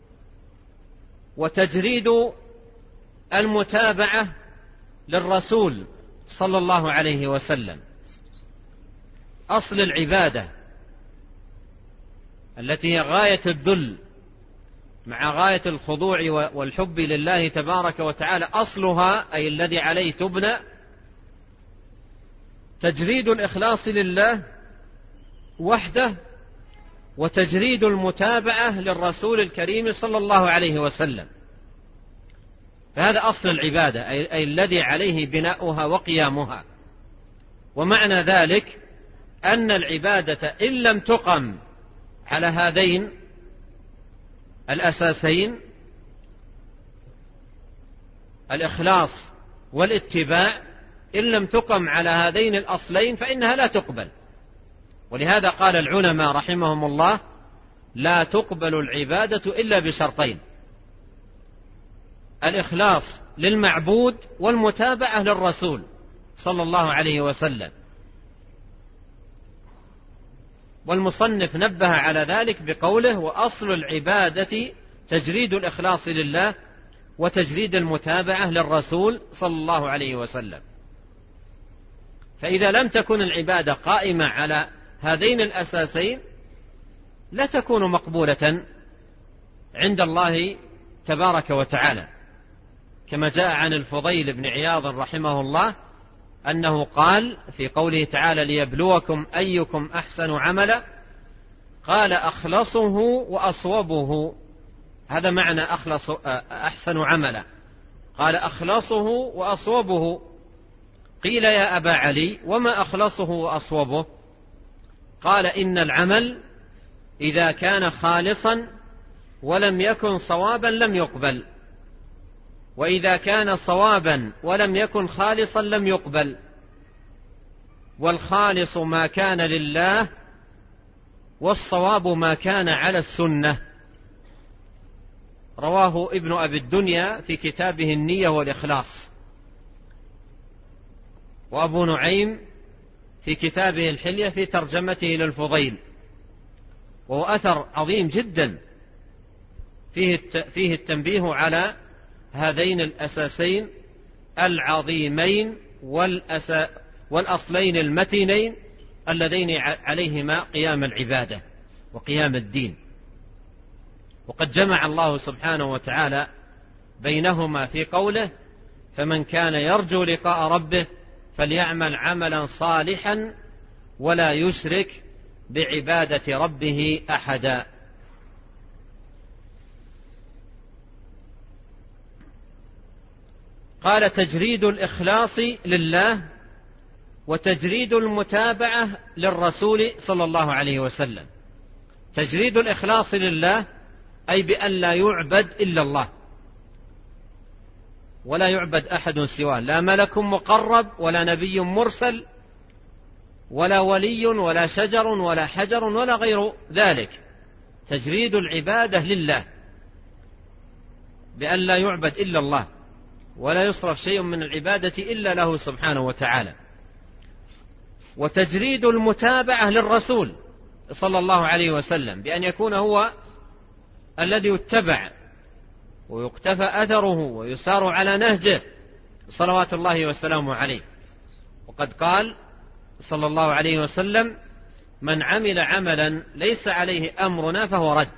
وتجريد المتابعة للرسول صلى الله عليه وسلم. أصل العبادة التي هي غاية الذل مع غاية الخضوع والحب لله تبارك وتعالى، أصلها أي الذي عليه تبنى تجريد الإخلاص لله وحده، وتجريد المتابعة للرسول الكريم صلى الله عليه وسلم. فهذا أصل العبادة أي الذي عليه بناؤها وقيامها. ومعنى ذلك أن العبادة إن لم تقم على هذين الأساسين الإخلاص والاتباع، إن لم تقم على هذين الأصلين فإنها لا تقبل. ولهذا قال العلماء رحمهم الله: لا تقبل العبادة إلا بشرطين: الإخلاص للمعبود والمتابعة للرسول صلى الله عليه وسلم. والمصنف نبه على ذلك بقوله: وأصل العبادة تجريد الإخلاص لله وتجريد المتابعة للرسول صلى الله عليه وسلم. فإذا لم تكن العبادة قائمة على هذين الأساسين لا تكون مقبولة عند الله تبارك وتعالى، كما جاء عن الفضيل بن عياض رحمه الله أنه قال في قوله تعالى: ليبلوكم أيكم أحسن عملا، قال: أخلصه وأصوبه. هذا معنى أخلص أحسن عملا، قال: أخلصه وأصوبه. قيل: يا أبا علي وما أخلصه وأصوبه؟ قال: إن العمل إذا كان خالصا ولم يكن صوابا لم يقبل، وإذا كان صوابا ولم يكن خالصا لم يقبل، والخالص ما كان لله والصواب ما كان على السنة. رواه ابن أبي الدنيا في كتابه النية والإخلاص، وأبو نعيم في كتابه الحلية في ترجمته للفضيل. وهو أثر عظيم جدا فيه التنبيه على هذين الأساسين العظيمين والأصلين المتينين اللذين عليهما قيام العبادة وقيام الدين. وقد جمع الله سبحانه وتعالى بينهما في قوله: فمن كان يرجو لقاء ربه فليعمل عملا صالحا ولا يشرك بعبادة ربه أحدا. قال: تجريد الإخلاص لله وتجريد المتابعة للرسول صلى الله عليه وسلم. تجريد الإخلاص لله أي بأن لا يعبد إلا الله ولا يعبد أحد سواه، لا ملك مقرب ولا نبي مرسل ولا ولي ولا شجر ولا حجر ولا غير ذلك. تجريد العبادة لله بأن لا يعبد إلا الله ولا يصرف شيء من العبادة إلا له سبحانه وتعالى. وتجريد المتابعة للرسول صلى الله عليه وسلم بأن يكون هو الذي يتبع ويقتفى أثره ويسار على نهجه صلوات الله وسلامه عليه. وقد قال صلى الله عليه وسلم: من عمل عملا ليس عليه أمرنا فهو رد.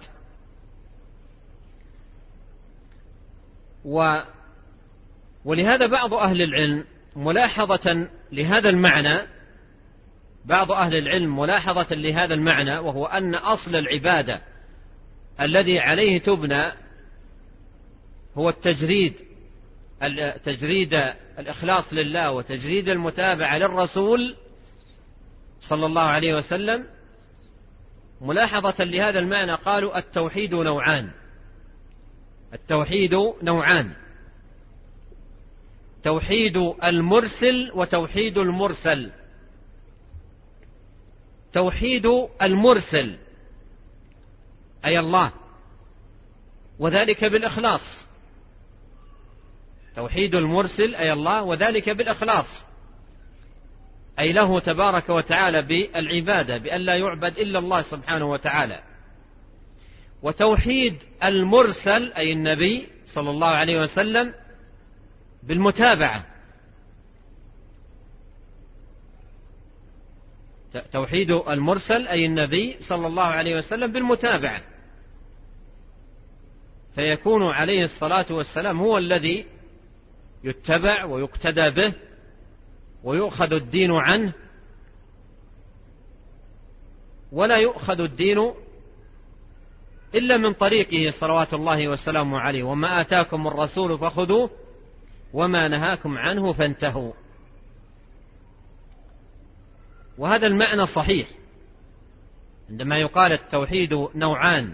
و ولهذا بعض أهل العلم ملاحظة لهذا المعنى بعض أهل العلم ملاحظة لهذا المعنى وهو أن أصل العبادة الذي عليه تبنى هو التجريد تجريد الإخلاص لله وتجريد المتابعة للرسول صلى الله عليه وسلم. ملاحظة لهذا المعنى قالوا: التوحيد نوعان التوحيد نوعان توحيد المرسل وتوحيد المرسل. توحيد المرسل أي الله، وذلك بالإخلاص. توحيد المرسل أي الله وذلك بالإخلاص، أي له تبارك وتعالى بالعبادة، بأن لا يعبد إلا الله سبحانه وتعالى. وتوحيد المرسل أي النبي صلى الله عليه وسلم بالمتابعة. توحيد المرسل أي النبي صلى الله عليه وسلم بالمتابعة، فيكون عليه الصلاة والسلام هو الذي يتبع ويقتدى به ويؤخذ الدين عنه، ولا يؤخذ الدين إلا من طريقه صلوات الله وسلامه عليه. وما آتاكم الرسول فخذوه وما نهاكم عنه فانتهوا. وهذا المعنى صحيح عندما يقال التوحيد نوعان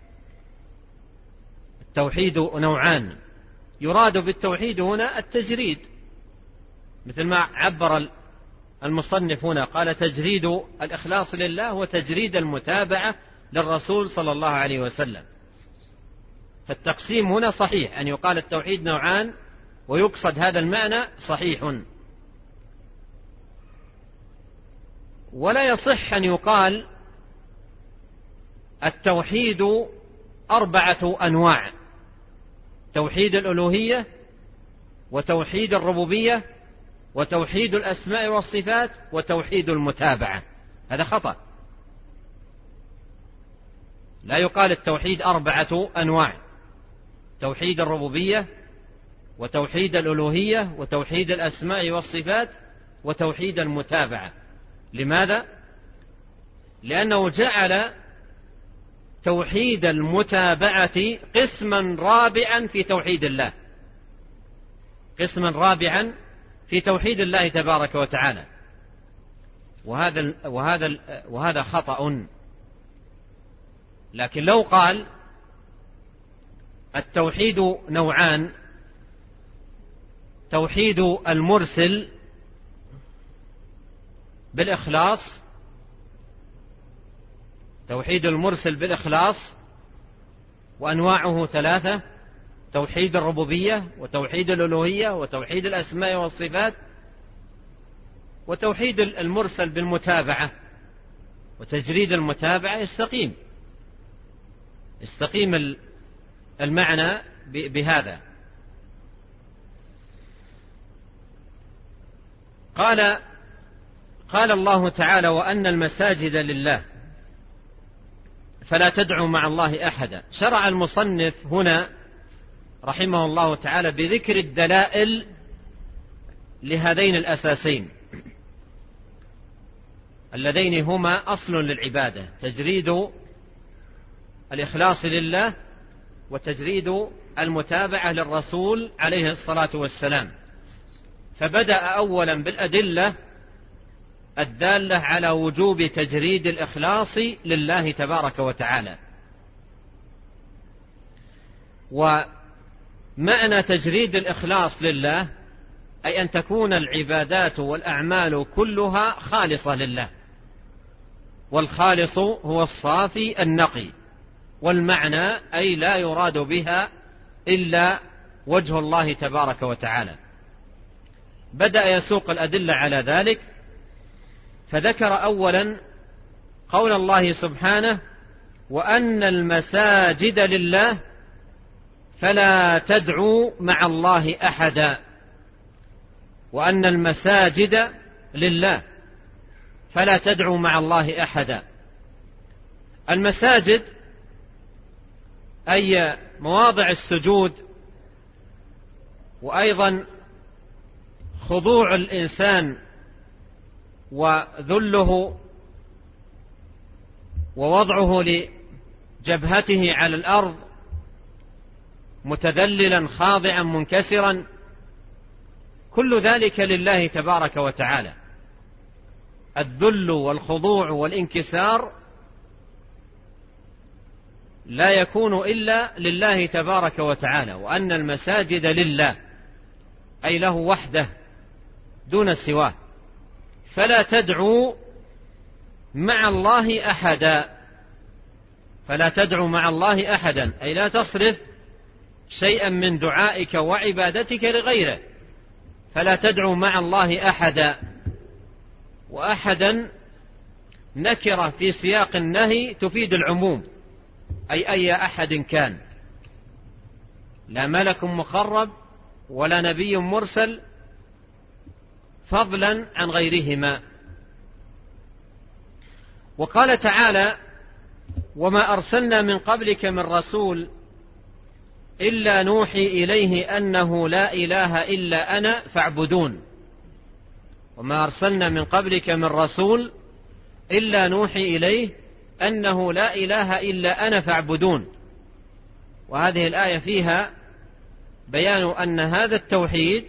التوحيد نوعان يراد بالتوحيد هنا التجريد، مثل ما عبر المصنف هنا، قال: تجريد الإخلاص لله وتجريد المتابعة للرسول صلى الله عليه وسلم. فالتقسيم هنا صحيح، أن يقال التوحيد نوعان ويقصد هذا المعنى صحيح. ولا يصح أن يقال التوحيد أربعة أنواع: توحيد الألوهية وتوحيد الربوبية وتوحيد الأسماء والصفات وتوحيد المتابعة. هذا خطأ. لا يقال التوحيد أربعة أنواع: توحيد الربوبية وتوحيد الألوهية وتوحيد الأسماء والصفات وتوحيد المتابعة. لماذا؟ لأنه جعل توحيد المتابعة قسما رابعا في توحيد الله قسما رابعا في توحيد الله تبارك وتعالى، وهذا وهذا وهذا خطأ. لكن لو قال التوحيد نوعان: توحيد المرسل بالإخلاص توحيد المرسل بالإخلاص وأنواعه ثلاثة: توحيد الربوبية وتوحيد الألوهية وتوحيد الأسماء والصفات، وتوحيد المرسل بالمتابعة وتجريد المتابعة، يستقيم يستقيم المعنى بهذا. قال قال الله تعالى: وأن المساجد لله فلا تدعوا مع الله أحدا. شرع المصنف هنا رحمه الله تعالى بذكر الدلائل لهذين الأساسين اللذين هما أصل للعبادة: تجريد الإخلاص لله وتجريد المتابعة للرسول عليه الصلاة والسلام. فبدأ أولا بالأدلة الدالة على وجوب تجريد الإخلاص لله تبارك وتعالى. ومعنى تجريد الإخلاص لله أي أن تكون العبادات والأعمال كلها خالصة لله، والخالص هو الصافي النقي، والمعنى أي لا يراد بها إلا وجه الله تبارك وتعالى. بدأ يسوق الأدلة على ذلك، فذكر أولا قول الله سبحانه: وأن المساجد لله فلا تدعوا مع الله أحدا، وأن المساجد لله فلا تدعوا مع الله أحدا. المساجد أي مواضع السجود، وأيضا خضوع الإنسان وذله ووضعه لجبهته على الأرض متذللا خاضعا منكسرا، كل ذلك لله تبارك وتعالى. الذل والخضوع والانكسار لا يكون إلا لله تبارك وتعالى، وأن المساجد لله أي له وحده دون سواه. فلا تدعوا مع الله أحدا، فلا تدعوا مع الله أحدا أي لا تصرف شيئا من دعائك وعبادتك لغيره. فلا تدعوا مع الله أحدا، وأحدا نكرة في سياق النهي تفيد العموم، أي أي أحد كان، لا ملك مقرب ولا نبي مرسل، فضلا عن غيرهما. وقال تعالى: وما أرسلنا من قبلك من رسول إلا نوحي إليه أنه لا إله إلا أنا فاعبدون. وما أرسلنا من قبلك من رسول إلا نوحي إليه أنه لا إله إلا أنا فاعبدون. وهذه الآية فيها بيان أن هذا التوحيد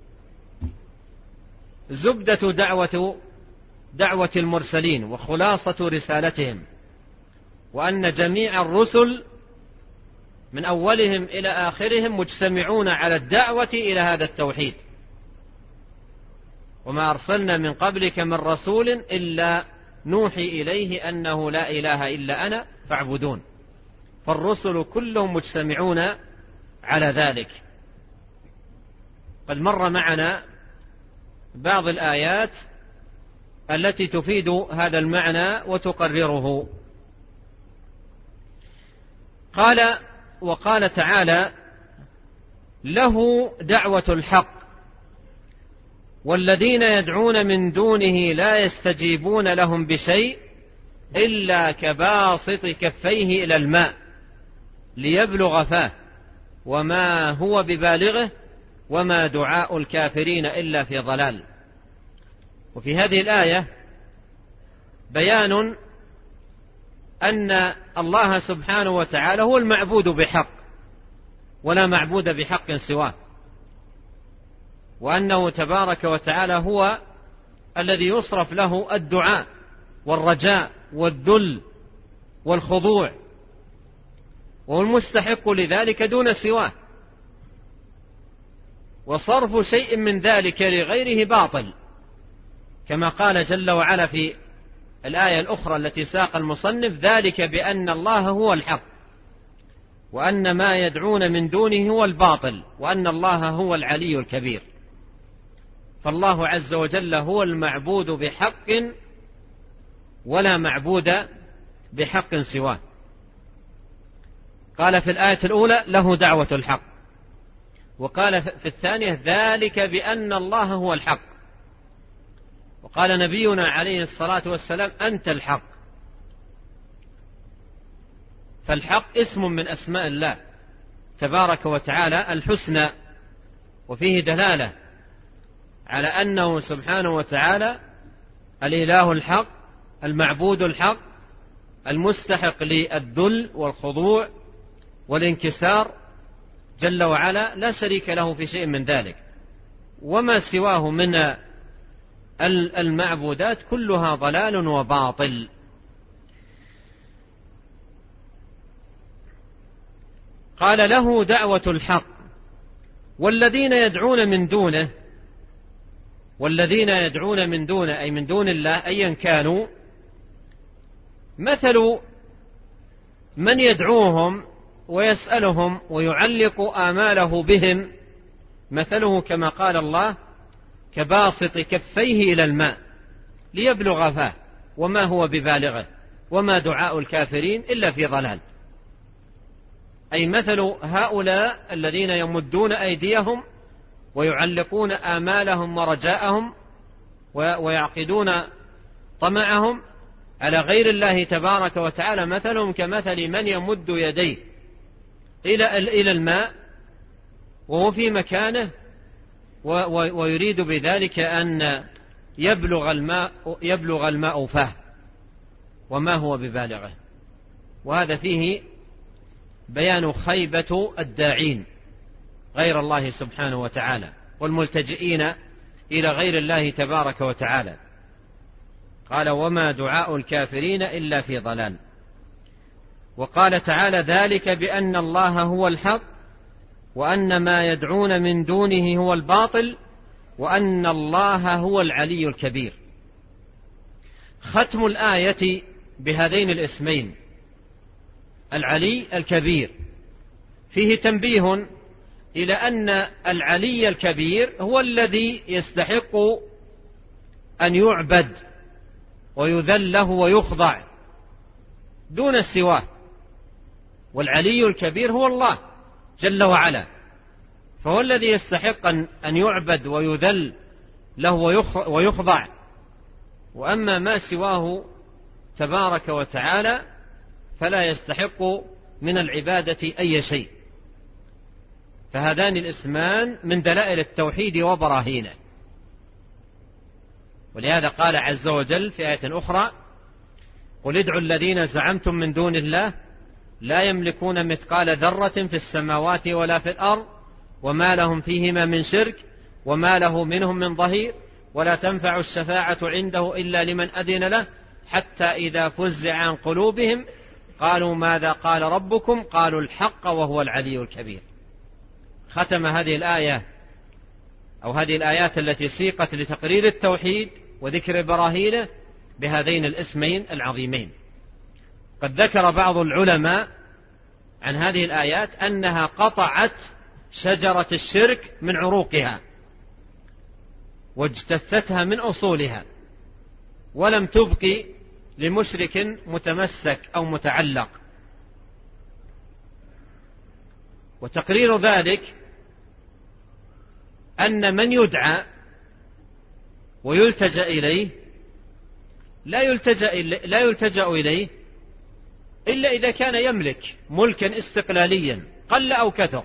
زبدة دعوة دعوة المرسلين وخلاصة رسالتهم، وأن جميع الرسل من أولهم إلى آخرهم مجتمعون على الدعوة إلى هذا التوحيد. وما أرسلنا من قبلك من رسول إلا نوحي إليه أنه لا إله إلا أنا فاعبدون. فالرسل كلهم مجتمعون على ذلك. قد مر معنا بعض الآيات التي تفيد هذا المعنى وتقرره. قال وقال تعالى: له دعوة الحق والذين يدعون من دونه لا يستجيبون لهم بشيء إلا كباسط كفيه إلى الماء ليبلغ فاه وما هو ببالغه وما دعاء الكافرين إلا في ضلال. وفي هذه الآية بيان أن الله سبحانه وتعالى هو المعبود بحق ولا معبود بحق سواه، وأنه تبارك وتعالى هو الذي يصرف له الدعاء والرجاء والذل والخضوع، وهو المستحق لذلك دون سواه. وصرف شيء من ذلك لغيره باطل، كما قال جل وعلا في الآية الأخرى التي ساق المصنف: ذلك بأن الله هو الحق وأن ما يدعون من دونه هو الباطل وأن الله هو العلي الكبير. فالله عز وجل هو المعبود بحق ولا معبود بحق سواه. قال في الآية الأولى: له دعوة الحق، وقال في الثانية: ذلك بأن الله هو الحق. وقال نبينا عليه الصلاة والسلام: أنت الحق. فالحق اسم من أسماء الله تبارك وتعالى الحسنى، وفيه دلالة على أنه سبحانه وتعالى الإله الحق المعبود الحق المستحق للذل والخضوع والانكسار جل وعلا، لا شريك له في شيء من ذلك. وما سواه من المعبودات كلها ضلال وباطل. قال: له دعوة الحق والذين يدعون من دونه، والذين يدعون من دونه أي من دون الله أيا كانوا، مثل من يدعوهم ويسألهم ويعلق آماله بهم مثله كما قال الله: كباسط كفيه إلى الماء ليبلغ فاه وما هو ببالغه وما دعاء الكافرين إلا في ضلال. أي مثل هؤلاء الذين يمدون أيديهم ويعلقون آمالهم ورجاءهم ويعقدون طمعهم على غير الله تبارك وتعالى، مثلهم كمثل من يمد يديه إلى إلى الماء وهو في مكانه ويريد بذلك أن يبلغ الماء يبلغ الماء فاه وما هو ببالغه. وهذا فيه بيان خيبة الداعين غير الله سبحانه وتعالى والملتجئين إلى غير الله تبارك وتعالى. قال: وما دعاء الكافرين إلا في ضلال. وقال تعالى: ذلك بأن الله هو الحق وأن ما يدعون من دونه هو الباطل وأن الله هو العلي الكبير. ختم الآية بهذين الاسمين العلي الكبير فيه تنبيه إلى أن العلي الكبير هو الذي يستحق أن يعبد ويذل له ويخضع دون سواه، والعلي الكبير هو الله جل وعلا، فهو الذي يستحق أن يعبد ويذل له ويخضع. وأما ما سواه تبارك وتعالى فلا يستحق من العبادة أي شيء. فهذان الاسمان من دلائل التوحيد وبراهينه. ولهذا قال عز وجل في آية أخرى: قل ادعوا الذين زعمتم من دون الله لا يملكون مثقال ذرة في السماوات ولا في الأرض وما لهم فيهما من شرك وما له منهم من ظهير ولا تنفع الشفاعة عنده إلا لمن أذن له حتى إذا فزع عن قلوبهم قالوا ماذا قال ربكم قالوا الحق وهو العلي الكبير. ختم هذه الآية أو هذه الآيات التي سيقت لتقرير التوحيد وذكر براهينه بهذين الاسمين العظيمين. قد ذكر بعض العلماء عن هذه الآيات أنها قطعت شجرة الشرك من عروقها واجتثتها من أصولها ولم تبقي لمشرك متمسك أو متعلق. وتقرير ذلك أن من يدعى ويلتجأ إليه لا يلتجأ لا يلتجأ إليه إلا إذا كان يملك ملكا استقلاليا قل أو كثر،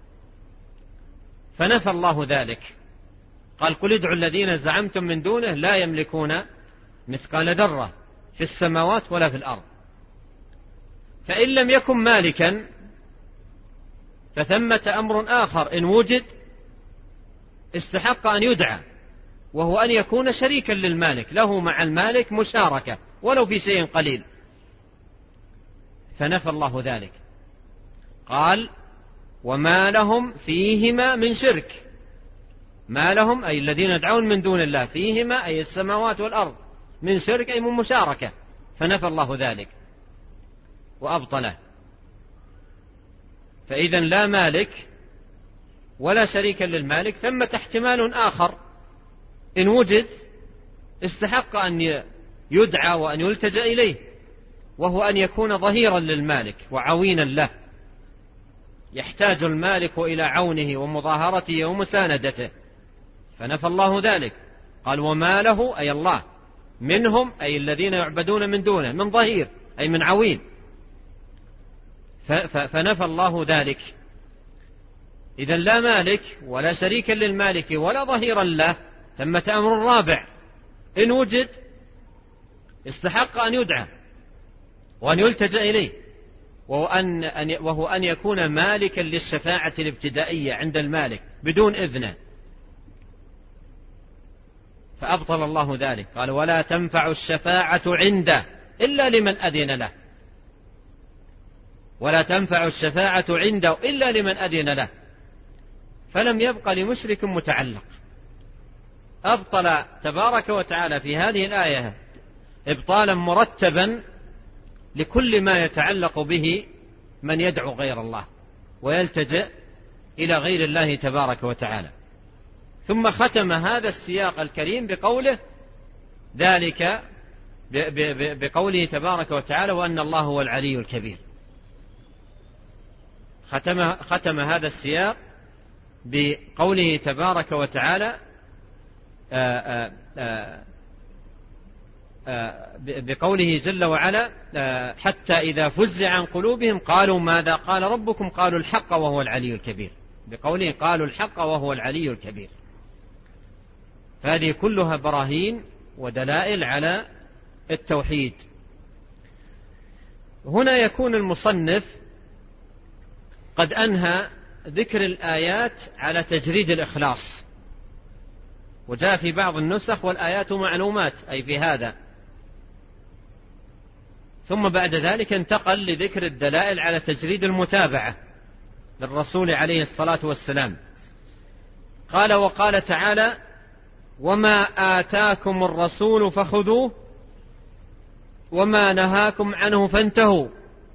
فنفى الله ذلك. قال: قل ادعوا الذين زعمتم من دونه لا يملكون مثقال ذرة في السماوات ولا في الأرض. فإن لم يكن مالكا فثمة أمر آخر إن وجد استحق أن يدعى، وهو أن يكون شريكا للمالك، له مع المالك مشاركة ولو في شيء قليل، فنفى الله ذلك. قال: وما لهم فيهما من شرك. ما لهم أي الذين يدعون من دون الله فيهما أي السماوات والأرض من شرك أي من مشاركة، فنفى الله ذلك وأبطله. فإذا لا مالك ولا شريكا للمالك، ثمة احتمال آخر إن وجد استحق أن يدعى وأن يلتجأ إليه، وهو أن يكون ظهيرا للمالك وعوينا له، يحتاج المالك إلى عونه ومظاهرته ومساندته، فنفى الله ذلك. قال: وما له أي الله منهم أي الذين يعبدون من دونه من ظهير أي من عوين، فنفى الله ذلك. إذا لا مالك ولا شريكا للمالك ولا ظهيرا له، ثمة أمر رابع إن وجد استحق أن يدعى وأن يلتجأ إليه، وهو أن, وهو أن يكون مالكا للشفاعة الابتدائية عند المالك بدون إذنه، فأبطل الله ذلك. قال: ولا تنفع الشفاعة عنده إلا لمن أذن له. ولا تنفع الشفاعة عنده إلا لمن أذن له، فلم يبق لمشرك متعلق. أبطل تبارك وتعالى في هذه الآية إبطالا مرتبا لكل ما يتعلق به من يدعو غير الله ويلتجئ إلى غير الله تبارك وتعالى. ثم ختم هذا السياق الكريم بقوله ذلك بقوله تبارك وتعالى: وأن الله هو العلي الكبير. ختم, ختم هذا السياق بقوله تبارك وتعالى آآ آآ آآ بقوله جل وعلا حتى إذا فزع عن قلوبهم قالوا ماذا قال ربكم قالوا الحق وهو العلي الكبير، بقوله قالوا الحق وهو العلي الكبير. هذه كلها براهين ودلائل على التوحيد. هنا يكون المصنف قد أنهى ذكر الآيات على تجريد الإخلاص، وجاء في بعض النسخ والآيات معلومات أي في هذا، ثم بعد ذلك انتقل لذكر الدلائل على تجريد المتابعة للرسول عليه الصلاة والسلام. قال وقال تعالى وما آتاكم الرسول فخذوه وما نهاكم عنه فانتهوا.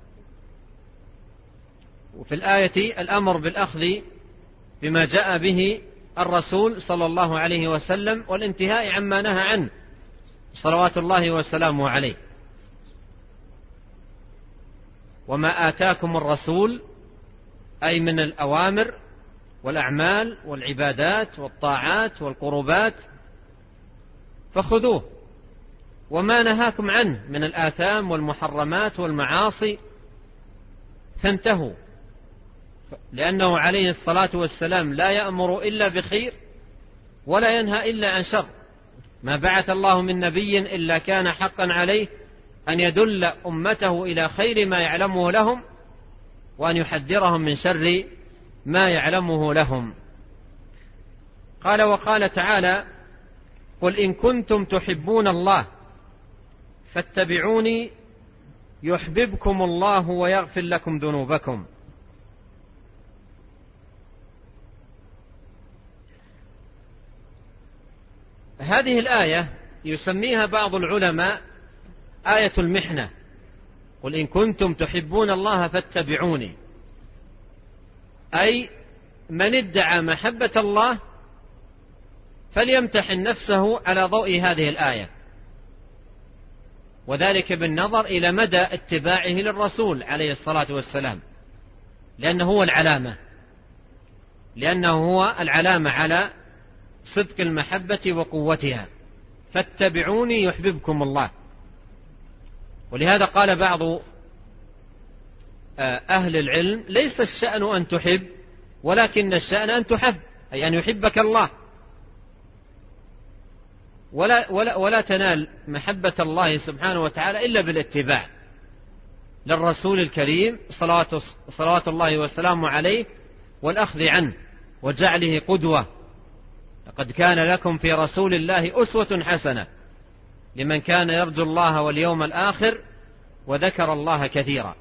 وفي الآية الأمر بالأخذ بما جاء به الرسول صلى الله عليه وسلم والانتهاء عما نهى عنه صلوات الله وسلامه عليه. وما آتاكم الرسول أي من الأوامر والأعمال والعبادات والطاعات والقربات فخذوه، وما نهاكم عنه من الآثام والمحرمات والمعاصي فانتهوا، لأنه عليه الصلاة والسلام لا يأمر إلا بخير ولا ينهى إلا عن شر. ما بعث الله من نبي إلا كان حقا عليه أن يدل أمته إلى خير ما يعلمه لهم وأن يحذرهم من شر ما يعلمه لهم. قال وقال تعالى قل إن كنتم تحبون الله فاتبعوني يحببكم الله ويغفر لكم ذنوبكم. هذه الآية يسميها بعض العلماء آية المحنة. قل إن كنتم تحبون الله فاتبعوني، أي من ادعى محبة الله فليمتحن نفسه على ضوء هذه الآية، وذلك بالنظر إلى مدى اتباعه للرسول عليه الصلاة والسلام، لأنه هو العلامة لأنه هو العلامة على صدق المحبة وقوتها. فاتبعوني يحببكم الله. ولهذا قال بعض أهل العلم ليس الشأن أن تحب ولكن الشأن أن تحب، أي أن يحبك الله، ولا, ولا, ولا تنال محبة الله سبحانه وتعالى إلا بالاتباع للرسول الكريم صلوات, صلوات الله وسلامه عليه والأخذ عنه وجعله قدوة. لقد كان لكم في رسول الله أسوة حسنة لمن كان يرجو الله واليوم الآخر وذكر الله كثيرا.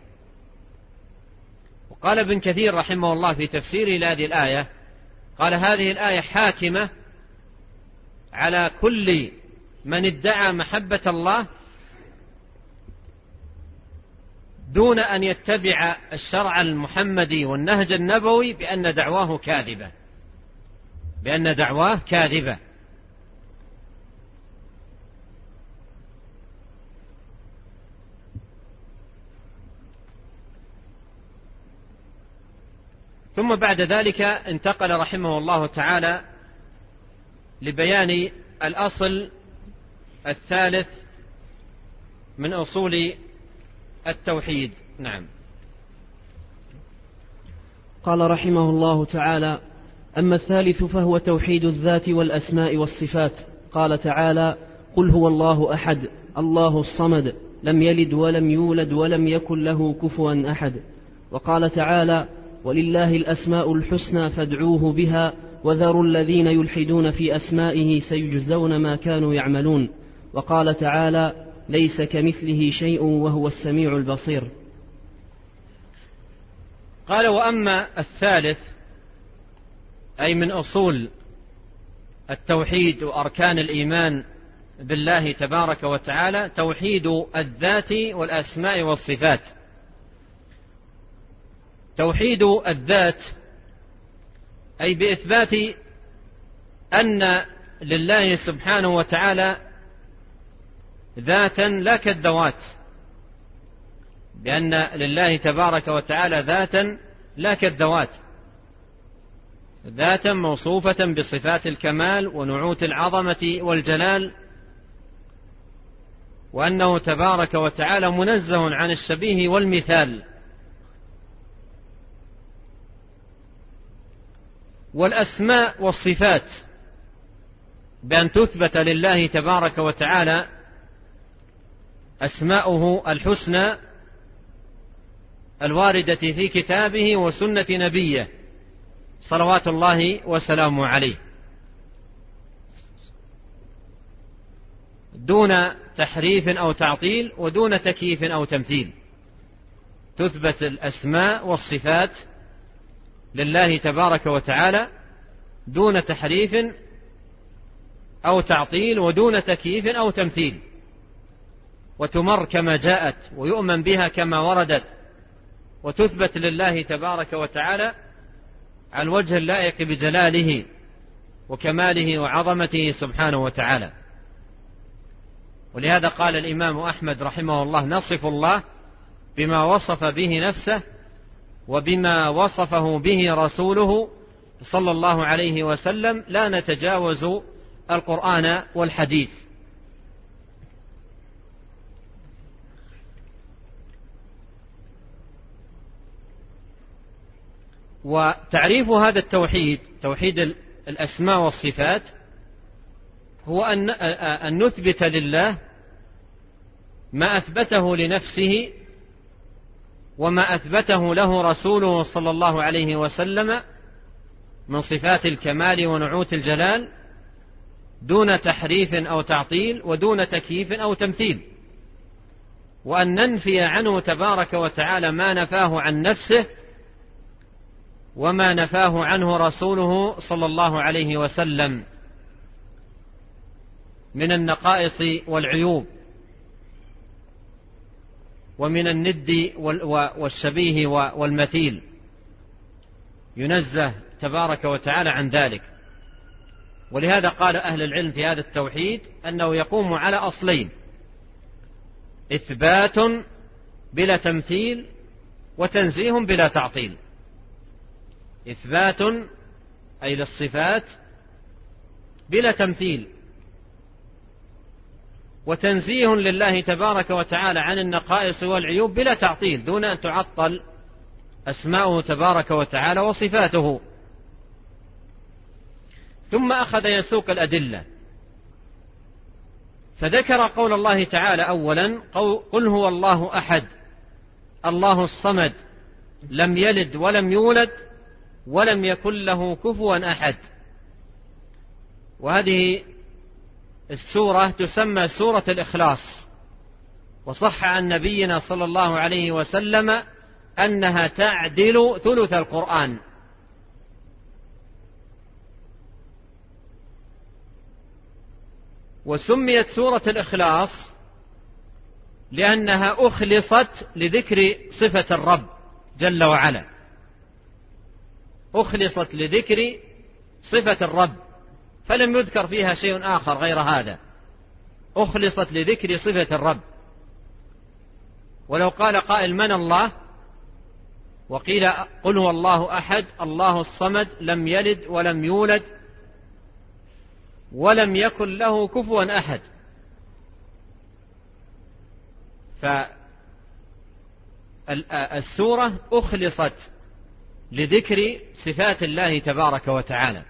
وقال ابن كثير رحمه الله في تفسيره لهذه الآية قال هذه الآية حاكمة على كل من ادعى محبة الله دون أن يتبع الشرع المحمدي والنهج النبوي بأن دعواه كاذبة بأن دعواه كاذبة. ثم بعد ذلك انتقل رحمه الله تعالى لبيان الأصل الثالث من أصول التوحيد. نعم. قال رحمه الله تعالى أما الثالث فهو توحيد الذات والأسماء والصفات. قال تعالى قل هو الله أحد الله الصمد لم يلد ولم يولد ولم يكن له كفوا أحد. وقال تعالى ولله الأسماء الحسنى فادعوه بها وذروا الذين يلحدون في أسمائه سيجزون ما كانوا يعملون. وقال تعالى ليس كمثله شيء وهو السميع البصير. قال وأما الثالث أي من أصول التوحيد وأركان الإيمان بالله تبارك وتعالى توحيد الذات والأسماء والصفات. توحيد الذات أي بإثبات أن لله سبحانه وتعالى ذاتا لا كالذوات، بأن لله تبارك وتعالى ذاتا لا كالذوات، ذاتا موصوفة بصفات الكمال ونعوت العظمة والجلال، وأنه تبارك وتعالى منزه عن الشبيه والمثال. والأسماء والصفات بأن تثبت لله تبارك وتعالى أسماؤه الحسنى الواردة في كتابه وسنة نبيه صلوات الله وسلامه عليه، دون تحريف أو تعطيل ودون تكييف أو تمثيل. تثبت الأسماء والصفات لله تبارك وتعالى دون تحريف أو تعطيل ودون تكييف أو تمثيل، وتمر كما جاءت ويؤمن بها كما وردت، وتثبت لله تبارك وتعالى على الوجه اللائق بجلاله وكماله وعظمته سبحانه وتعالى. ولهذا قال الإمام أحمد رحمه الله: نصف الله بما وصف به نفسه وبما وصفه به رسوله صلى الله عليه وسلم، لا نتجاوز القرآن والحديث. وتعريف هذا التوحيد، توحيد الأسماء والصفات، هو أن نثبت لله ما أثبته لنفسه وما أثبته له رسوله صلى الله عليه وسلم من صفات الكمال ونعوت الجلال، دون تحريف أو تعطيل ودون تكييف أو تمثيل، وأن ننفي عنه تبارك وتعالى ما نفاه عن نفسه وما نفاه عنه رسوله صلى الله عليه وسلم من النقائص والعيوب ومن الند والشبيه والمثيل، ينزه تبارك وتعالى عن ذلك. ولهذا قال أهل العلم في هذا التوحيد أنه يقوم على أصلين: إثبات بلا تمثيل وتنزيه بلا تعطيل. إثبات أي للصفات بلا تمثيل، وتنزيه لله تبارك وتعالى عن النقائص والعيوب بلا تعطيل، دون أن تعطل أسماؤه تبارك وتعالى وصفاته. ثم أخذ يسوق الأدلة، فذكر قول الله تعالى أولا: قل هو الله أحد الله الصمد لم يلد ولم يولد ولم يكن له كفوا أحد. وهذه السورة تسمى سورة الإخلاص، وصح عن نبينا صلى الله عليه وسلم أنها تعدل ثلث القرآن. وسميت سورة الإخلاص لأنها أخلصت لذكر صفة الرب جل وعلا، أخلصت لذكر صفة الرب، فلم يذكر فيها شيء آخر غير هذا، أخلصت لذكر صفة الرب. ولو قال قائل: من الله؟ وقيل: قل هو الله أحد الله الصمد لم يلد ولم يولد ولم يكن له كفوا أحد، فالسورة أخلصت لذكر صفات الله تبارك وتعالى.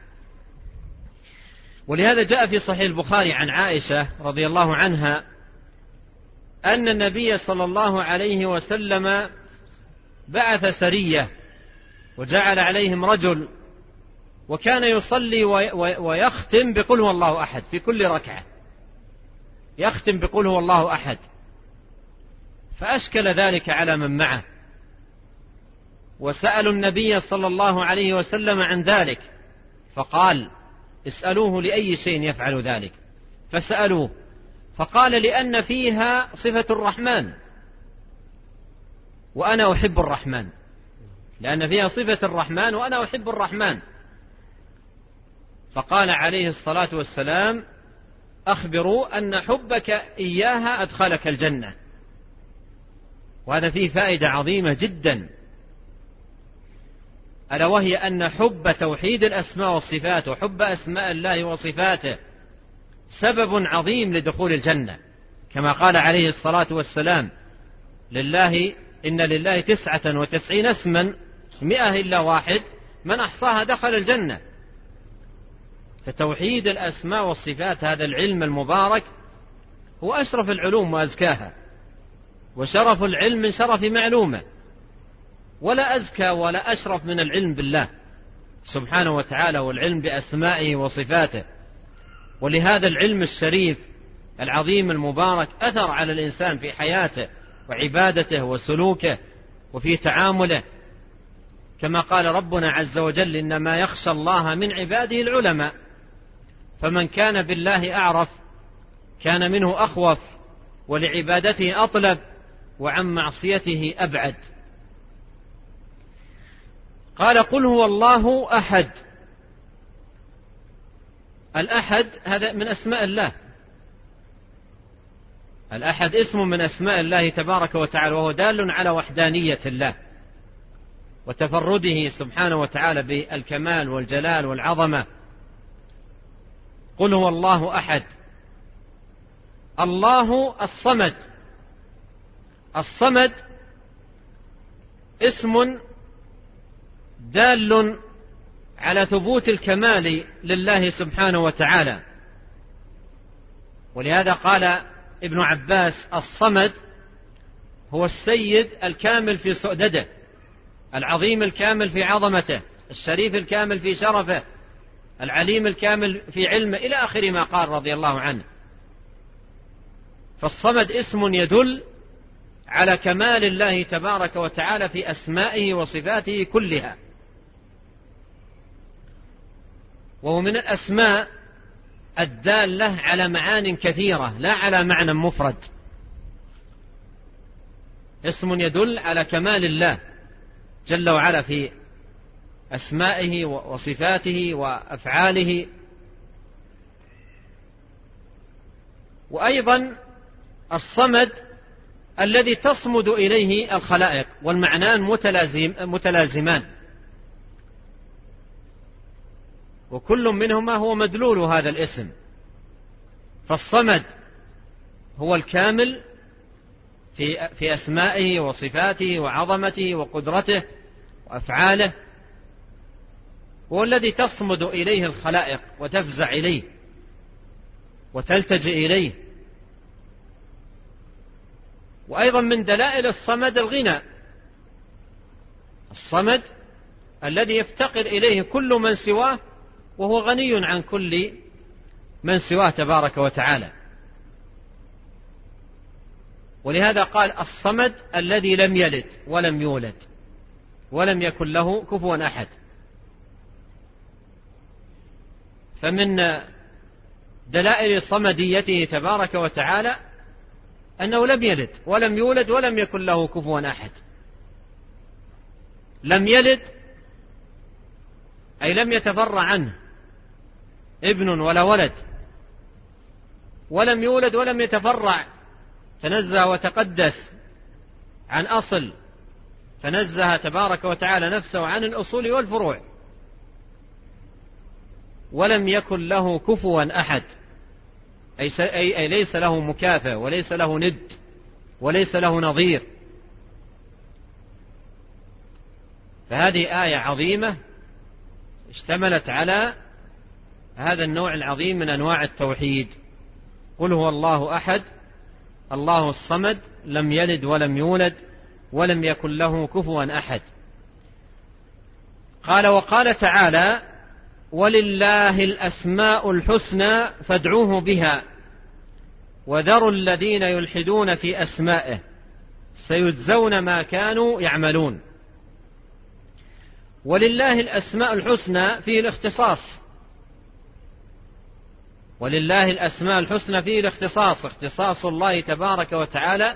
ولهذا جاء في صحيح البخاري عن عائشة رضي الله عنها أن النبي صلى الله عليه وسلم بعث سرية وجعل عليهم رجل، وكان يصلي ويختم بقل هو الله أحد في كل ركعة، يختم بقل هو الله أحد، فأشكل ذلك على من معه، وسألوا النبي صلى الله عليه وسلم عن ذلك، فقال: اسألوه لأي شيء يفعل ذلك، فسألوه فقال: لأن فيها صفة الرحمن وأنا أحب الرحمن، لأن فيها صفة الرحمن وأنا أحب الرحمن. فقال عليه الصلاة والسلام: أخبروا أن حبك إياها أدخلك الجنة. وهذا فيه فائدة عظيمة جدا، ألا وهي أن حب توحيد الأسماء والصفات وحب أسماء الله وصفاته سبب عظيم لدخول الجنة، كما قال عليه الصلاة والسلام: لله إن لله تسعة وتسعين اسما مئة إلا واحد من أحصاها دخل الجنة. فتوحيد الأسماء والصفات هذا العلم المبارك هو أشرف العلوم وأزكاها، وشرف العلم من شرف معلومه، ولا أزكى ولا أشرف من العلم بالله سبحانه وتعالى والعلم بأسمائه وصفاته. ولهذا العلم الشريف العظيم المبارك أثر على الإنسان في حياته وعبادته وسلوكه وفي تعامله، كما قال ربنا عز وجل: إنما يخشى الله من عباده العلماء. فمن كان بالله أعرف كان منه أخوف، ولعبادته أطلب، وعن معصيته أبعد. قال: قل هو الله أحد. الأحد هذا من أسماء الله، الأحد اسم من أسماء الله تبارك وتعالى، وهو دال على وحدانية الله وتفرده سبحانه وتعالى بالكمال والجلال والعظمة. قل هو الله أحد. الله الصمد. الصمد اسم دال على ثبوت الكمال لله سبحانه وتعالى، ولهذا قال ابن عباس: الصمد هو السيد الكامل في سؤدده، العظيم الكامل في عظمته، الشريف الكامل في شرفه، العليم الكامل في علمه، إلى آخر ما قال رضي الله عنه. فالصمد اسم يدل على كمال الله تبارك وتعالى في أسمائه وصفاته كلها، وهو من الأسماء الدالة على معان كثيرة لا على معنى مفرد. اسم يدل على كمال الله جل وعلا في أسمائه وصفاته وأفعاله. وأيضا الصمد الذي تصمد إليه الخلائق، والمعنان متلازم متلازمان، وكل منهما هو مدلول هذا الاسم. فالصمد هو الكامل في في أسمائه وصفاته وعظمته وقدرته وأفعاله، هو الذي تصمد إليه الخلائق وتفزع إليه وتلتجئ إليه. وأيضا من دلائل الصمد الغنى، الصمد الذي يفتقر إليه كل من سواه، وهو غني عن كل من سواه تبارك وتعالى. ولهذا قال: الصمد الذي لم يلد ولم يولد ولم يكن له كفوا أحد. فمن دلائل صمديته تبارك وتعالى أنه لم يلد ولم يولد ولم يكن له كفوا أحد. لم يلد أي لم يتفرع عنه ابن ولا ولد، ولم يولد ولم يتفرع، تنزه وتقدس عن أصل، فنزه تبارك وتعالى نفسه عن الأصول والفروع. ولم يكن له كفوا أحد، أي, أي, أي ليس له مكافئ وليس له ند وليس له نظير. فهذه آية عظيمة اشتملت على هذا النوع العظيم من أنواع التوحيد. قل هو الله أحد الله الصمد لم يلد ولم يولد ولم يكن له كفوا أحد. قال: وقال تعالى: ولله الأسماء الحسنى فادعوه بها وذروا الذين يلحدون في أسمائه سيجزون ما كانوا يعملون. ولله الأسماء الحسنى فيه الاختصاص، ولله الأسماء الحسنى فيه الاختصاص، اختصاص الله تبارك وتعالى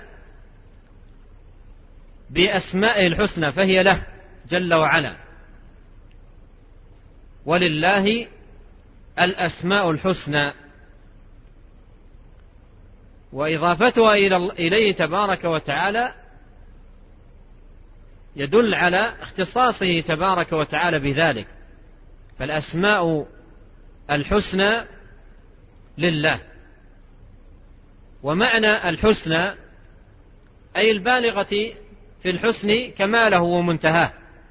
بأسمائه الحسنى، فهي له جل وعلا. ولله الأسماء الحسنى، وإضافتها إليه تبارك وتعالى يدل على اختصاصه تبارك وتعالى بذلك. فالأسماء الحسنى لله، ومعنى الحسنى أي البالغة في الحسن كماله ومنتهاه.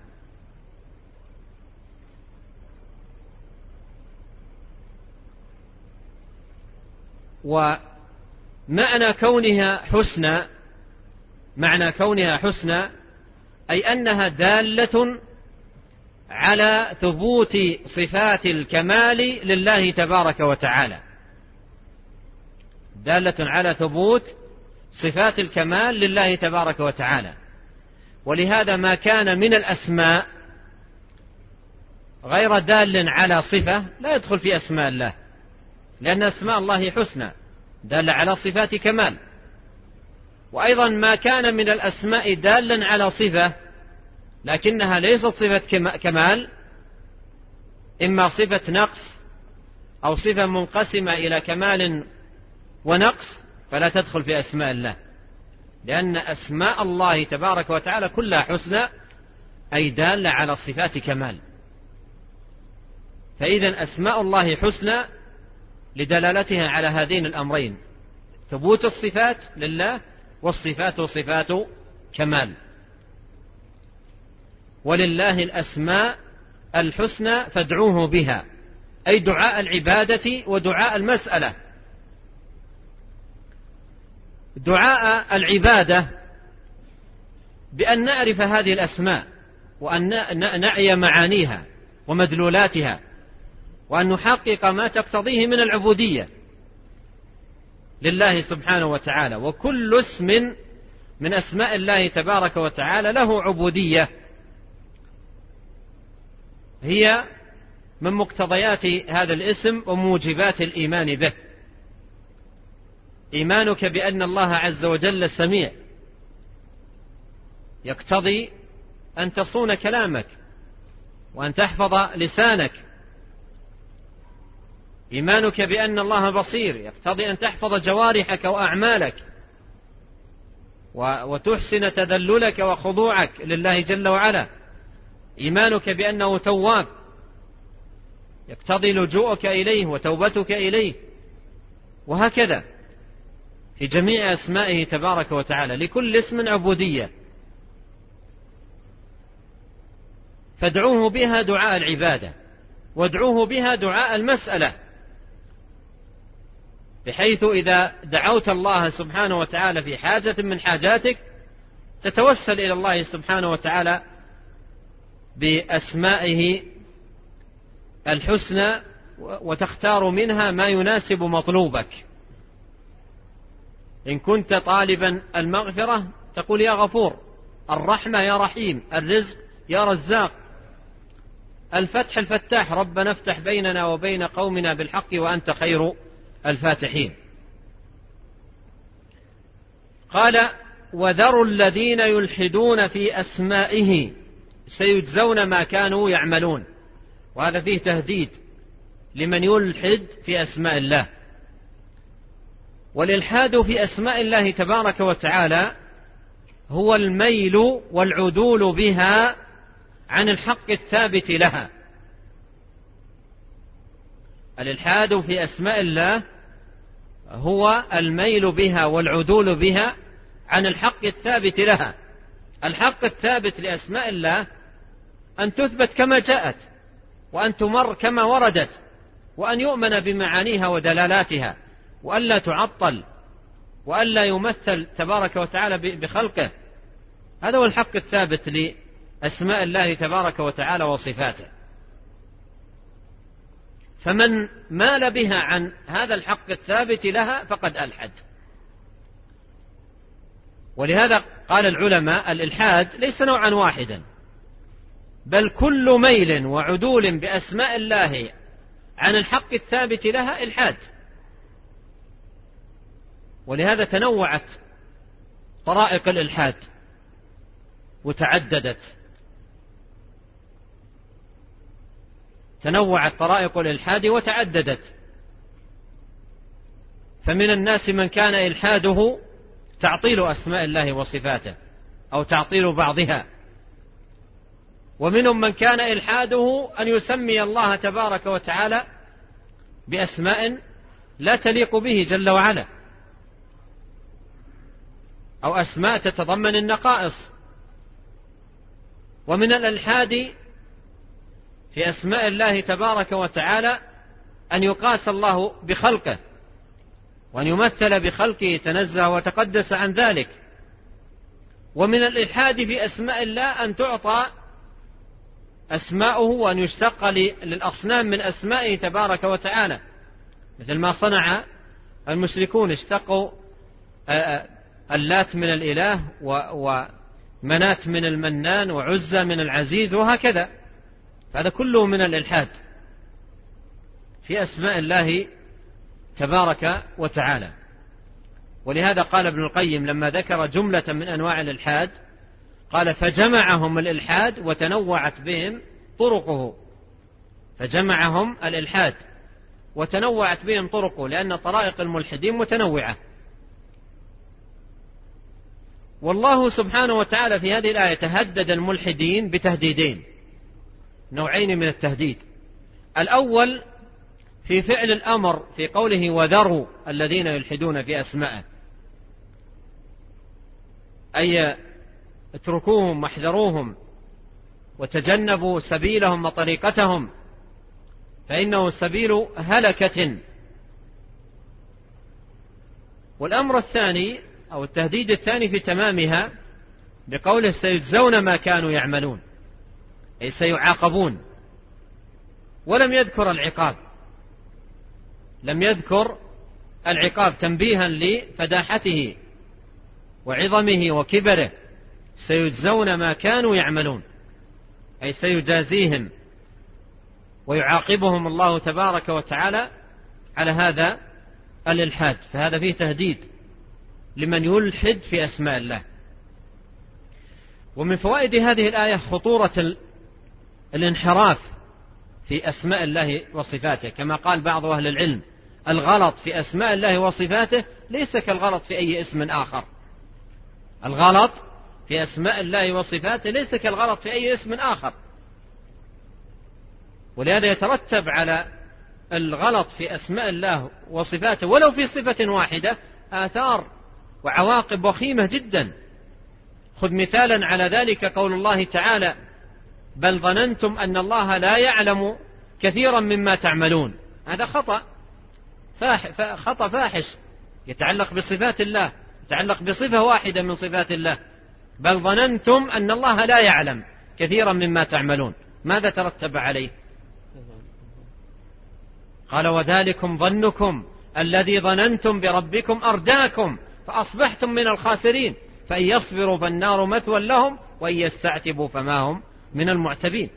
ومعنى كونها حسنى معنى كونها حسنى أي أنها دالة على ثبوت صفات الكمال لله تبارك وتعالى، دالة على ثبوت صفات الكمال لله تبارك وتعالى. ولهذا ما كان من الأسماء غير دال على صفة لا يدخل في أسماء الله، لأن أسماء الله حسنى دالة على صفات كمال. وأيضا ما كان من الأسماء دالا على صفة لكنها ليست صفة كمال، إما صفة نقص أو صفة منقسمة إلى كمال ونقص، فلا تدخل في أسماء الله، لأن أسماء الله تبارك وتعالى كلها حسنى أي دالة على صفات كمال. فإذا أسماء الله حسنى لدلالتها على هذين الأمرين، ثبوت الصفات لله والصفات صفات كمال. ولله الأسماء الحسنى فادعوه بها، أي دعاء العبادة ودعاء المسألة. دعاء العبادة بأن نعرف هذه الأسماء وأن نعي معانيها ومدلولاتها، وأن نحقق ما تقتضيه من العبودية لله سبحانه وتعالى. وكل اسم من أسماء الله تبارك وتعالى له عبودية هي من مقتضيات هذا الاسم وموجبات الإيمان به. إيمانك بأن الله عز وجل سميع يقتضي أن تصون كلامك وأن تحفظ لسانك. إيمانك بأن الله بصير يقتضي أن تحفظ جوارحك وأعمالك وتحسن تذللك وخضوعك لله جل وعلا. إيمانك بأنه تواب يقتضي لجوءك إليه وتوبتك إليه، وهكذا في جميع أسمائه تبارك وتعالى. لكل اسم عبودية، فادعوه بها دعاء العبادة وادعوه بها دعاء المسألة، بحيث إذا دعوت الله سبحانه وتعالى في حاجة من حاجاتك تتوسل إلى الله سبحانه وتعالى بأسمائه الحسنى وتختار منها ما يناسب مطلوبك. إن كنت طالبا المغفرة تقول يا غفور، الرحمة يا رحيم، الرزق يا رزاق، الفتح الفتاح، ربنا افتح بيننا وبين قومنا بالحق وأنت خير الفاتحين. قال وذروا الذين يلحدون في أسمائه سيجزون ما كانوا يعملون. وهذا فيه تهديد لمن يلحد في أسماء الله. والإلحاد في أسماء الله تبارك وتعالى هو الميل والعدول بها عن الحق الثابت لها. الإلحاد في أسماء الله هو الميل بها والعدول بها عن الحق الثابت لها. الحق الثابت لأسماء الله أن تثبت كما جاءت، وأن تمر كما وردت، وأن يؤمن بمعانيها ودلالاتها، وأن لا تعطل، وأن لا يمثل تبارك وتعالى بخلقه. هذا هو الحق الثابت لأسماء الله تبارك وتعالى وصفاته. فمن مال بها عن هذا الحق الثابت لها فقد ألحد. ولهذا قال العلماء الإلحاد ليس نوعا واحدا، بل كل ميل وعدول بأسماء الله عن الحق الثابت لها إلحاد. ولهذا تنوعت طرائق الإلحاد وتعددت. تنوعت طرائق الإلحاد وتعددت. فمن الناس من كان إلحاده تعطيل أسماء الله وصفاته أو تعطيل بعضها ومنهم من كان إلحاده أن يسمي الله تبارك وتعالى بأسماء لا تليق به جل وعلا، أو أسماء تتضمن النقائص. ومن الإلحاد في أسماء الله تبارك وتعالى أن يقاس الله بخلقه، وأن يمثل بخلقه تنزه وتقدس عن ذلك. ومن الإلحاد في أسماء الله أن تعطى أسماؤه وأن يشتق للأصنام من أسمائه تبارك وتعالى، مثل ما صنع المشركون، اشتقوا اللات من الإله ومنات من المنان وعزة من العزيز وهكذا. هذا كله من الإلحاد في أسماء الله تبارك وتعالى. ولهذا قال ابن القيم لما ذكر جملة من أنواع الإلحاد قال: فجمعهم الإلحاد وتنوعت بهم طرقه. فجمعهم الإلحاد وتنوعت بهم طرقه، لأن طرائق الملحدين متنوعة. والله سبحانه وتعالى في هذه الآية تهدد الملحدين بتهديدين، نوعين من التهديد. الأول في فعل الأمر في قوله: وذروا الذين يلحدون في أسمائه، أي اتركوهم واحذروهم وتجنبوا سبيلهم وطريقتهم، فإنه سبيل هلكة. والأمر الثاني أو التهديد الثاني في تمامها بقوله: سيجزون ما كانوا يعملون، أي سيعاقبون. ولم يذكر العقاب، لم يذكر العقاب تنبيها لفداحته وعظمه وكبره. سيجزون ما كانوا يعملون، أي سيجازيهم ويعاقبهم الله تبارك وتعالى على هذا الإلحاد. فهذا فيه تهديد لمن يلحد في أسماء الله. ومن فوائد هذه الآية خطورة الانحراف في أسماء الله وصفاته، كما قال بعض أهل العلم: الغلط في أسماء الله وصفاته ليس كالغلط في أي اسم آخر. الغلط في أسماء الله وصفاته ليس كالغلط في أي اسم آخر. ولهذا يترتب على الغلط في أسماء الله وصفاته ولو في صفة واحدة آثار وعواقب وخيمة جدا. خذ مثالا على ذلك قول الله تعالى: بل ظننتم أن الله لا يعلم كثيرا مما تعملون. هذا خطأ فاح خطأ فاحش يتعلق بصفات الله، يتعلق بصفة واحدة من صفات الله. بل ظننتم أن الله لا يعلم كثيرا مما تعملون، ماذا ترتب عليه؟ قال: وذلكم ظنكم الذي ظننتم بربكم أرداكم فأصبحتم من الخاسرين فإن يصبروا فالنار مثوى لهم وإن يستعتبوا فما هم من المعتبين.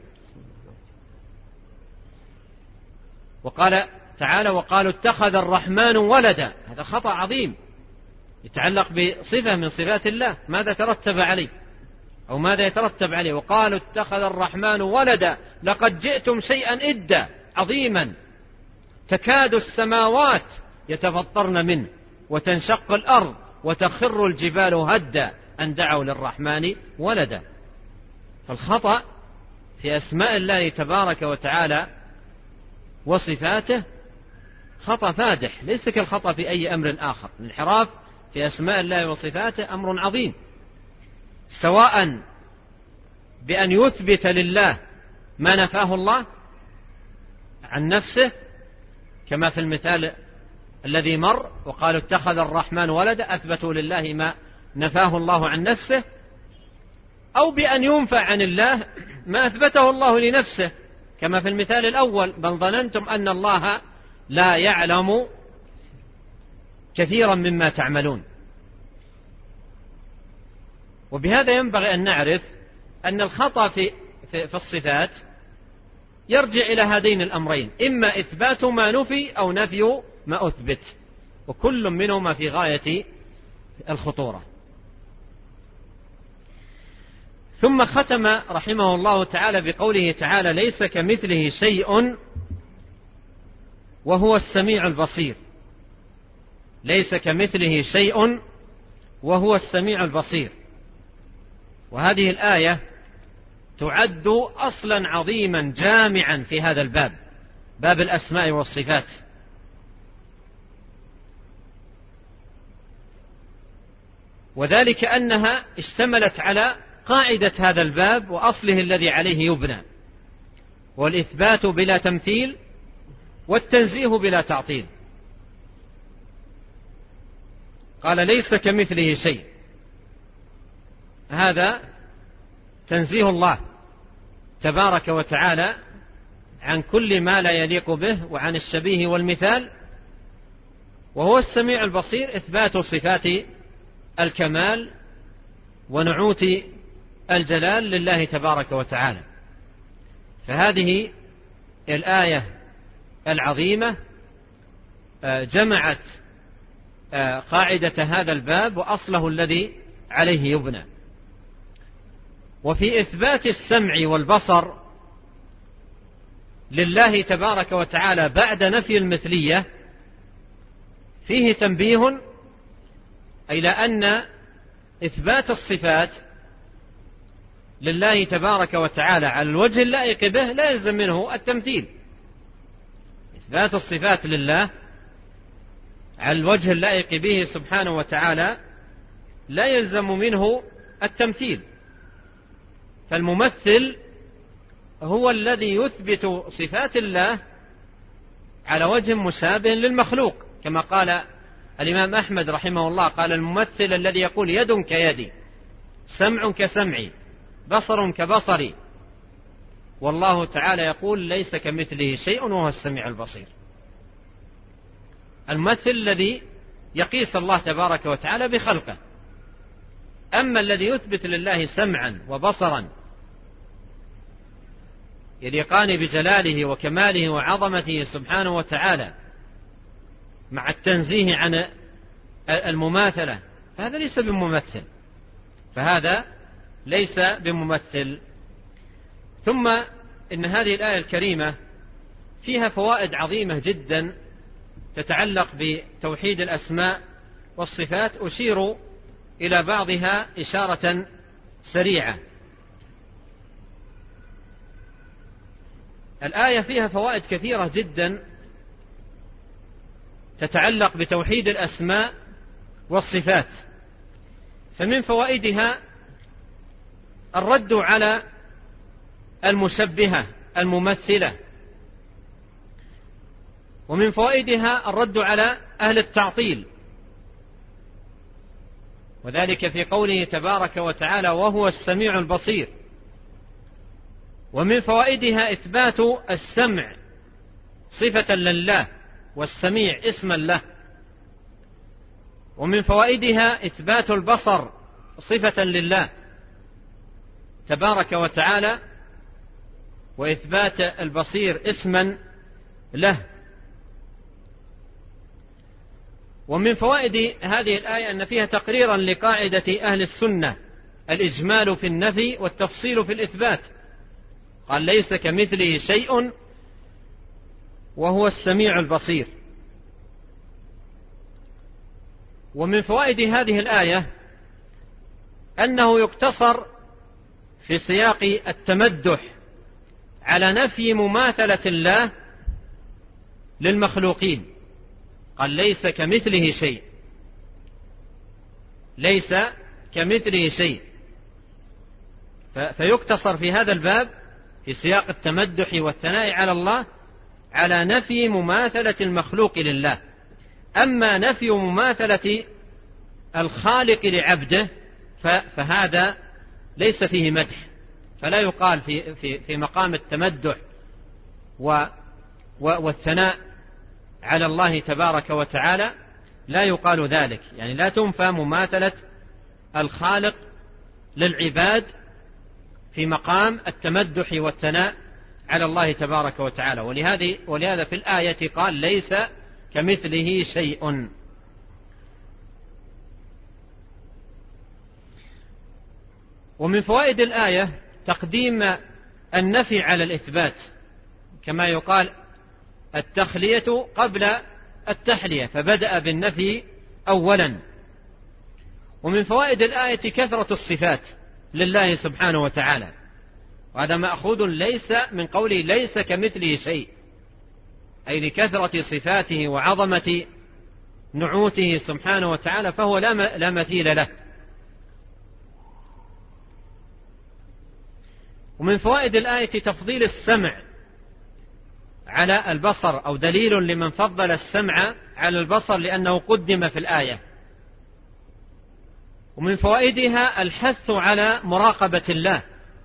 وقال تعالى: وقالوا اتخذ الرحمن ولدا. هذا خطأ عظيم يتعلق بصفة من صفات الله، ماذا ترتب عليه أو ماذا يترتب عليه؟ وقالوا اتخذ الرحمن ولدا لقد جئتم شيئا إدا عظيما تكاد السماوات يتفطرن منه وتنشق الأرض وتخر الجبال هدا أن دعوا للرحمن ولدا. فالخطأ في أسماء الله تبارك وتعالى وصفاته خطأ فادح، ليس كالخطأ في أي أمر آخر. الانحراف في أسماء الله وصفاته أمر عظيم، سواء بأن يثبت لله ما نفاه الله عن نفسه كما في المثال الذي مر: وقالوا اتخذ الرحمن ولدا، أثبتوا لله ما نفاه الله عن نفسه، أو بأن ينفى عن الله ما أثبته الله لنفسه كما في المثال الأول: بل ظننتم أن الله لا يعلم كثيرا مما تعملون. وبهذا ينبغي أن نعرف أن الخطأ في, في, في الصفات يرجع إلى هذين الأمرين: إما إثبات ما نفي أو نفي ما أثبت، وكل منهما في غاية الخطورة. ثم ختم رحمه الله تعالى بقوله تعالى: ليس كمثله شيء وهو السميع البصير. ليس كمثله شيء وهو السميع البصير. وهذه الآية تعد أصلا عظيما جامعا في هذا الباب، باب الأسماء والصفات. وذلك أنها اشتملت على قاعدة هذا الباب وأصله الذي عليه يبنى، والإثبات بلا تمثيل والتنزيه بلا تعطيل. قال ليس كمثله شيء، هذا تنزيه الله تبارك وتعالى عن كل ما لا يليق به وعن الشبيه والمثال، وهو السميع البصير، إثبات صفات الكمال ونعوت الجلال لله تبارك وتعالى. فهذه الآية العظيمة جمعت قاعدة هذا الباب وأصله الذي عليه يبنى. وفي إثبات السمع والبصر لله تبارك وتعالى بعد نفي المثلية فيه تنبيه إلى أن إثبات الصفات لله تبارك وتعالى على الوجه اللائق به لا يلزم منه التمثيل. إثبات الصفات لله على الوجه اللائق به سبحانه وتعالى لا يلزم منه التمثيل، فالممثل هو الذي يثبت صفات الله على وجه مشابه للمخلوق، كما قال الإمام أحمد رحمه الله، قال الممثل الذي يقول يد كيدي، سمع كسمعي، بصر كبصري، والله تعالى يقول ليس كمثله شيء وهو السميع البصير. الممثل الذي يقيس الله تبارك وتعالى بخلقه. أما الذي يثبت لله سمعا وبصرا يليقان بجلاله وكماله وعظمته سبحانه وتعالى مع التنزيه عن المماثلة، فهذا ليس بممثل، فهذا ليس بممثل. ثم إن هذه الآية الكريمة فيها فوائد عظيمة جدا تتعلق بتوحيد الأسماء والصفات، أشير إلى بعضها إشارة سريعة. الآية فيها فوائد كثيرة جدا تتعلق بتوحيد الأسماء والصفات، فمن فوائدها الرد على المشبهة الممثلة، ومن فوائدها الرد على أهل التعطيل، وذلك في قوله تبارك وتعالى وهو السميع البصير. ومن فوائدها إثبات السمع صفة لله والسميع اسما له. ومن فوائدها إثبات البصر صفة لله تبارك وتعالى وإثبات البصير اسما له. ومن فوائد هذه الآية أن فيها تقريرا لقاعدة أهل السنة الإجمال في النفي والتفصيل في الإثبات، قال ليس كمثله شيء وهو السميع البصير. ومن فوائد هذه الآية أنه يقتصر في سياق التمدح على نفي مماثلة الله للمخلوقين، قال ليس كمثله شيء، ليس كمثله شيء، فيقتصر في هذا الباب في سياق التمدح والثناء على الله على نفي مماثلة المخلوق لله. أما نفي مماثلة الخالق لعبده فهذا ليس فيه مدح، فلا يقال في, في, في مقام التمدح والثناء على الله تبارك وتعالى لا يقال ذلك، يعني لا تنفى مماثلة الخالق للعباد في مقام التمدح والثناء على الله تبارك وتعالى. ولهذا, ولهذا في الآية قال ليس كمثله شيء. ومن فوائد الآية تقديم النفي على الإثبات، كما يقال التخلية قبل التحلية، فبدأ بالنفي أولا. ومن فوائد الآية كثرة الصفات لله سبحانه وتعالى، وهذا مأخوذ ليس من قوله ليس كمثله شيء، أي لكثرة صفاته وعظمة نعوته سبحانه وتعالى، فهو لا مثيل له. ومن فوائد الآية تفضيل السمع على البصر، أو دليل لمن فضل السمع على البصر لأنه قدم في الآية. ومن فوائدها الحث على مراقبة الله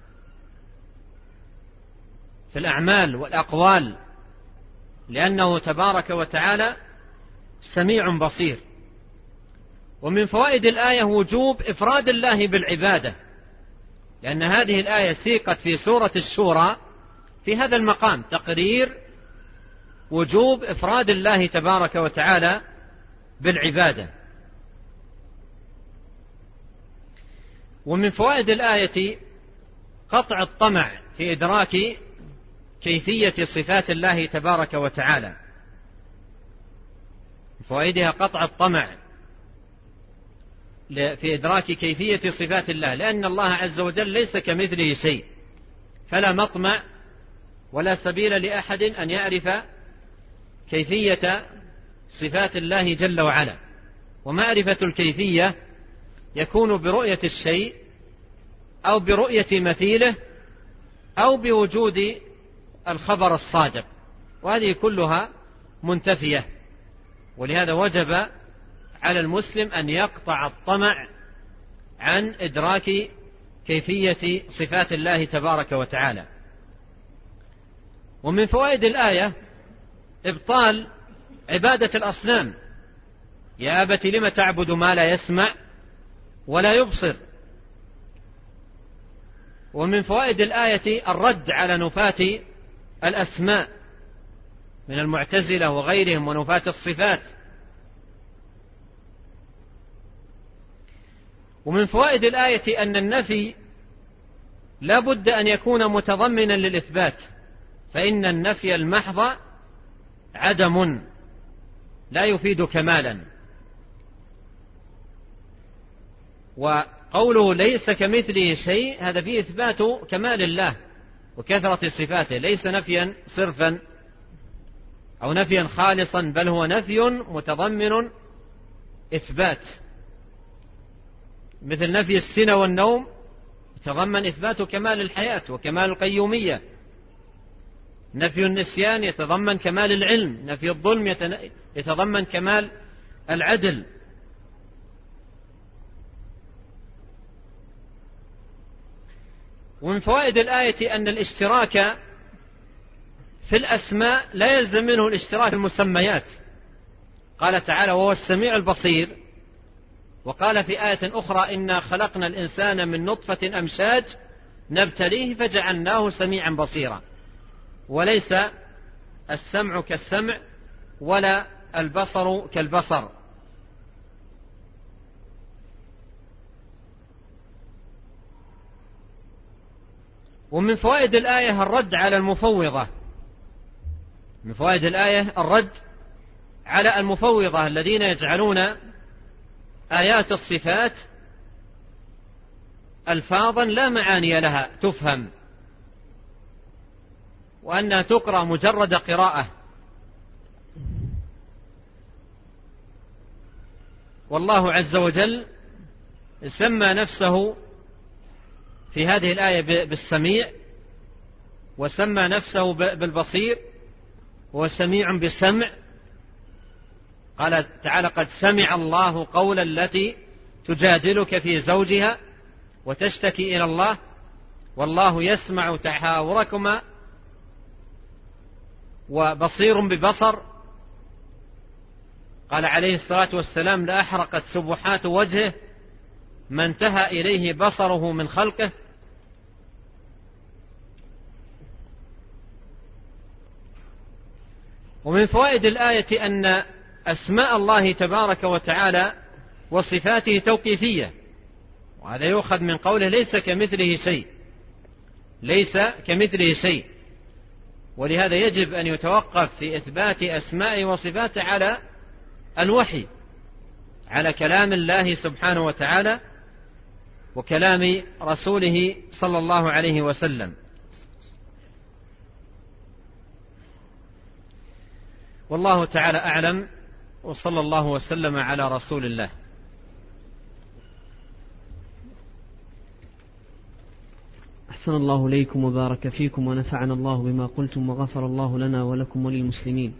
في الأعمال والأقوال، لأنه تبارك وتعالى سميع بصير. ومن فوائد الآية وجوب إفراد الله بالعبادة، لأن هذه الآية سيقت في سورة الشورى في هذا المقام، تقرير وجوب إفراد الله تبارك وتعالى بالعبادة. ومن فوائد الآية قطع الطمع في إدراك كيفية صفات الله تبارك وتعالى. من فوائدها قطع الطمع في إدراك كيفية صفات الله، لأن الله عز وجل ليس كمثله شيء، فلا مطمع ولا سبيل لأحد أن يعرف كيفية صفات الله جل وعلا. ومعرفة الكيفية يكون برؤية الشيء أو برؤية مثيله أو بوجود الخبر الصادق، وهذه كلها منتفية. ولهذا وجب على المسلم أن يقطع الطمع عن إدراك كيفية صفات الله تبارك وتعالى. ومن فوائد الآية إبطال عبادة الأصنام. يا أبت لم تعبد ما لا يسمع ولا يبصر. ومن فوائد الآية الرد على نفاة الأسماء من المعتزلة وغيرهم ونفاة الصفات. ومن فوائد الآية أن النفي لا بد أن يكون متضمنا للإثبات، فإن النفي المحض عدم لا يفيد كمالا. وقوله ليس كمثله شيء هذا فيه إثبات كمال الله وكثرة صفاته، ليس نفيا صرفا أو نفيا خالصا، بل هو نفي متضمن إثبات، مثل نفي السنة والنوم يتضمن إثبات كمال الحياة وكمال القيومية. نفي النسيان يتضمن كمال العلم. نفي الظلم يتضمن كمال العدل. ومن فوائد الآية أن الاشتراك في الأسماء لا يلزم منه الاشتراك في المسميات. قال تعالى وهو السميع البصير، وقال في آية أخرى إنا خلقنا الإنسان من نطفة أمشاج نبتليه فجعلناه سميعا بصيرا. وليس السمع كالسمع ولا البصر كالبصر. ومن فوائد الآية الرد على المفوضة. من فوائد الآية الرد على المفوضة الذين يجعلون آيات الصفات ألفاظا لا معاني لها تفهم، وأنها تقرأ مجرد قراءة. والله عز وجل سمى نفسه في هذه الآية بالسميع، وسمى نفسه بالبصير، وسميع بالسمع. قال تعالى قد سمع الله قول التي تجادلك في زوجها وتشتكي إلى الله والله يسمع تحاوركما وبصير ببصر. قال عليه الصلاة والسلام لأحرقت سبحات وجهه ما انتهى إليه بصره من خلقه. ومن فوائد الآية أن أسماء الله تبارك وتعالى وصفاته توقيفية، وهذا يؤخذ من قوله ليس كمثله شيء. ليس كمثله شيء، ولهذا يجب أن يتوقف في إثبات أسماء وصفاته على الوحي، على كلام الله سبحانه وتعالى وكلام رسوله صلى الله عليه وسلم. والله تعالى أعلم، وصلى الله وسلم على رسول الله. أحسن الله إليكم وبارك فيكم ونفعنا الله بما قلتم وغفر الله لنا ولكم وللمسلمين.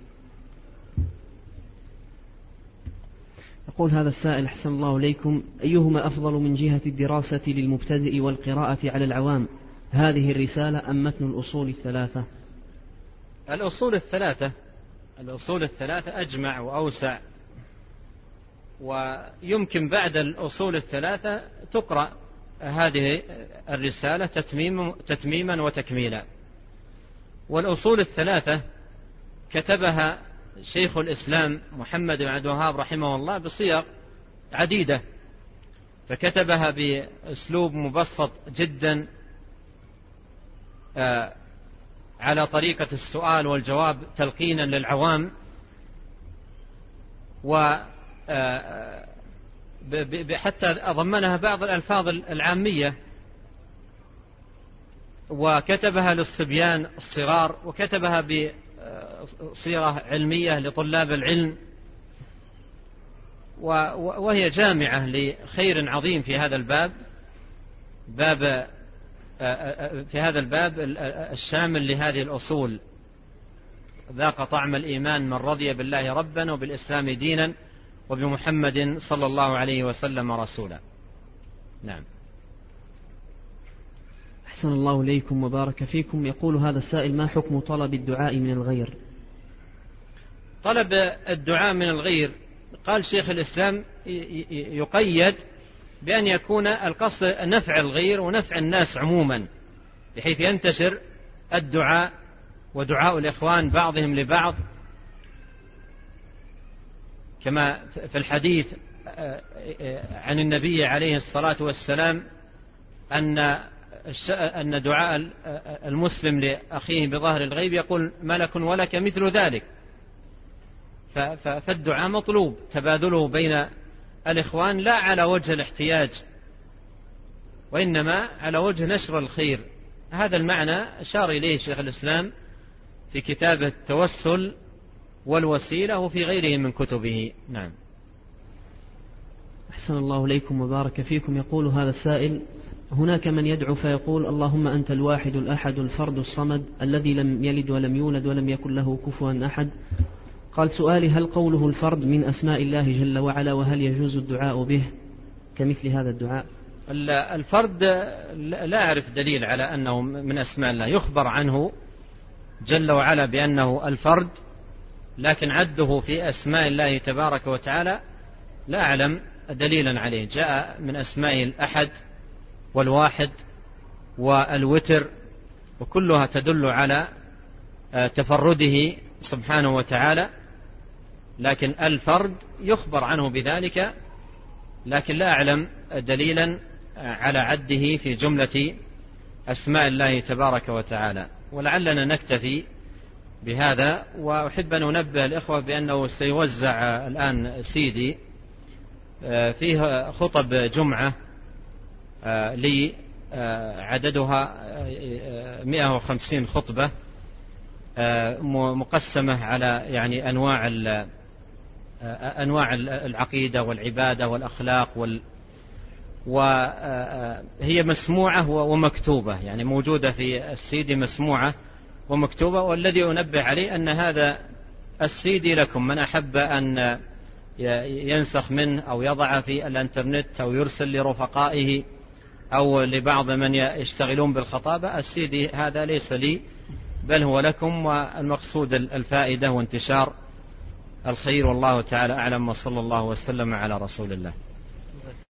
يقول هذا السائل: أحسن الله إليكم، أيهما أفضل من جهة الدراسة للمبتدئ والقراءة على العوام، هذه الرسالة أم متن الأصول الثلاثة؟ الأصول الثلاثة الأصول الثلاثة أجمع وأوسع، ويمكن بعد الأصول الثلاثة تقرأ هذه الرسالة تتميم تتميما وتكميلا. والأصول الثلاثة كتبها شيخ الإسلام محمد بن عبد الوهاب رحمه الله بصيغ عديدة، فكتبها بأسلوب مبسط جدا على طريقة السؤال والجواب تلقينا للعوام، و حتى أضمنها بعض الألفاظ العامية، وكتبها للصبيان الصغار، وكتبها بصيغة علمية لطلاب العلم، وهي جامعة لخير عظيم في هذا الباب باب في هذا الباب الشامل لهذه الأصول. ذاق طعم الإيمان من رضي بالله ربا وبالإسلام دينا وبمحمد صلى الله عليه وسلم رسولا. نعم. أحسن الله إليكم وبارك فيكم. يقول هذا السائل: ما حكم طلب الدعاء من الغير؟ طلب الدعاء من الغير، قال شيخ الإسلام، يقيد بأن يكون القصد نفع الغير ونفع الناس عموما، بحيث ينتشر الدعاء ودعاء الإخوان بعضهم لبعض، كما في الحديث عن النبي عليه الصلاة والسلام أن أن دعاء المسلم لأخيه بظهر الغيب يقول ملك ولك مثل ذلك. فالدعاء مطلوب تبادله بين الإخوان، لا على وجه الاحتياج، وإنما على وجه نشر الخير. هذا المعنى أشار إليه شيخ الإسلام في كتابه التوسل والوسيلة وفي غيره من كتبه. نعم. أحسن الله إليكم وبارك فيكم. يقول هذا السائل: هناك من يدعو فيقول اللهم أنت الواحد الأحد الفرد الصمد الذي لم يلد ولم يولد ولم يكن له كفوا أحد. قال سؤالي: هل قوله الفرد من أسماء الله جل وعلا، وهل يجوز الدعاء به كمثل هذا الدعاء؟ الفرد لا أعرف دليل على أنه من أسماء الله، يخبر عنه جل وعلا بأنه الفرد، لكن عده في أسماء الله تبارك وتعالى لا أعلم دليلا عليه. جاء من أسمائه الأحد والواحد والوتر، وكلها تدل على تفرده سبحانه وتعالى، لكن الفرد يخبر عنه بذلك، لكن لا أعلم دليلا على عده في جملة أسماء الله تبارك وتعالى. ولعلنا نكتفي بهذا، وأحب أن أنبه الإخوة بأنه سيوزع الآن سيدي فيه خطب جمعة لي عددها مئة وخمسين خطبة مقسمة على يعني أنواع أنواع العقيدة والعبادة والأخلاق وال وهي مسموعة ومكتوبة، يعني موجودة في السيدي مسموعة ومكتوبة. والذي أنبه عليه أن هذا السيدي لكم، من أحب أن ينسخ منه أو يضع في الانترنت أو يرسل لرفقائه أو لبعض من يشتغلون بالخطابة، السيدي هذا ليس لي بل هو لكم، والمقصود الفائدة وانتشار الخير. والله تعالى أعلم، وصلى الله وسلم على رسول الله.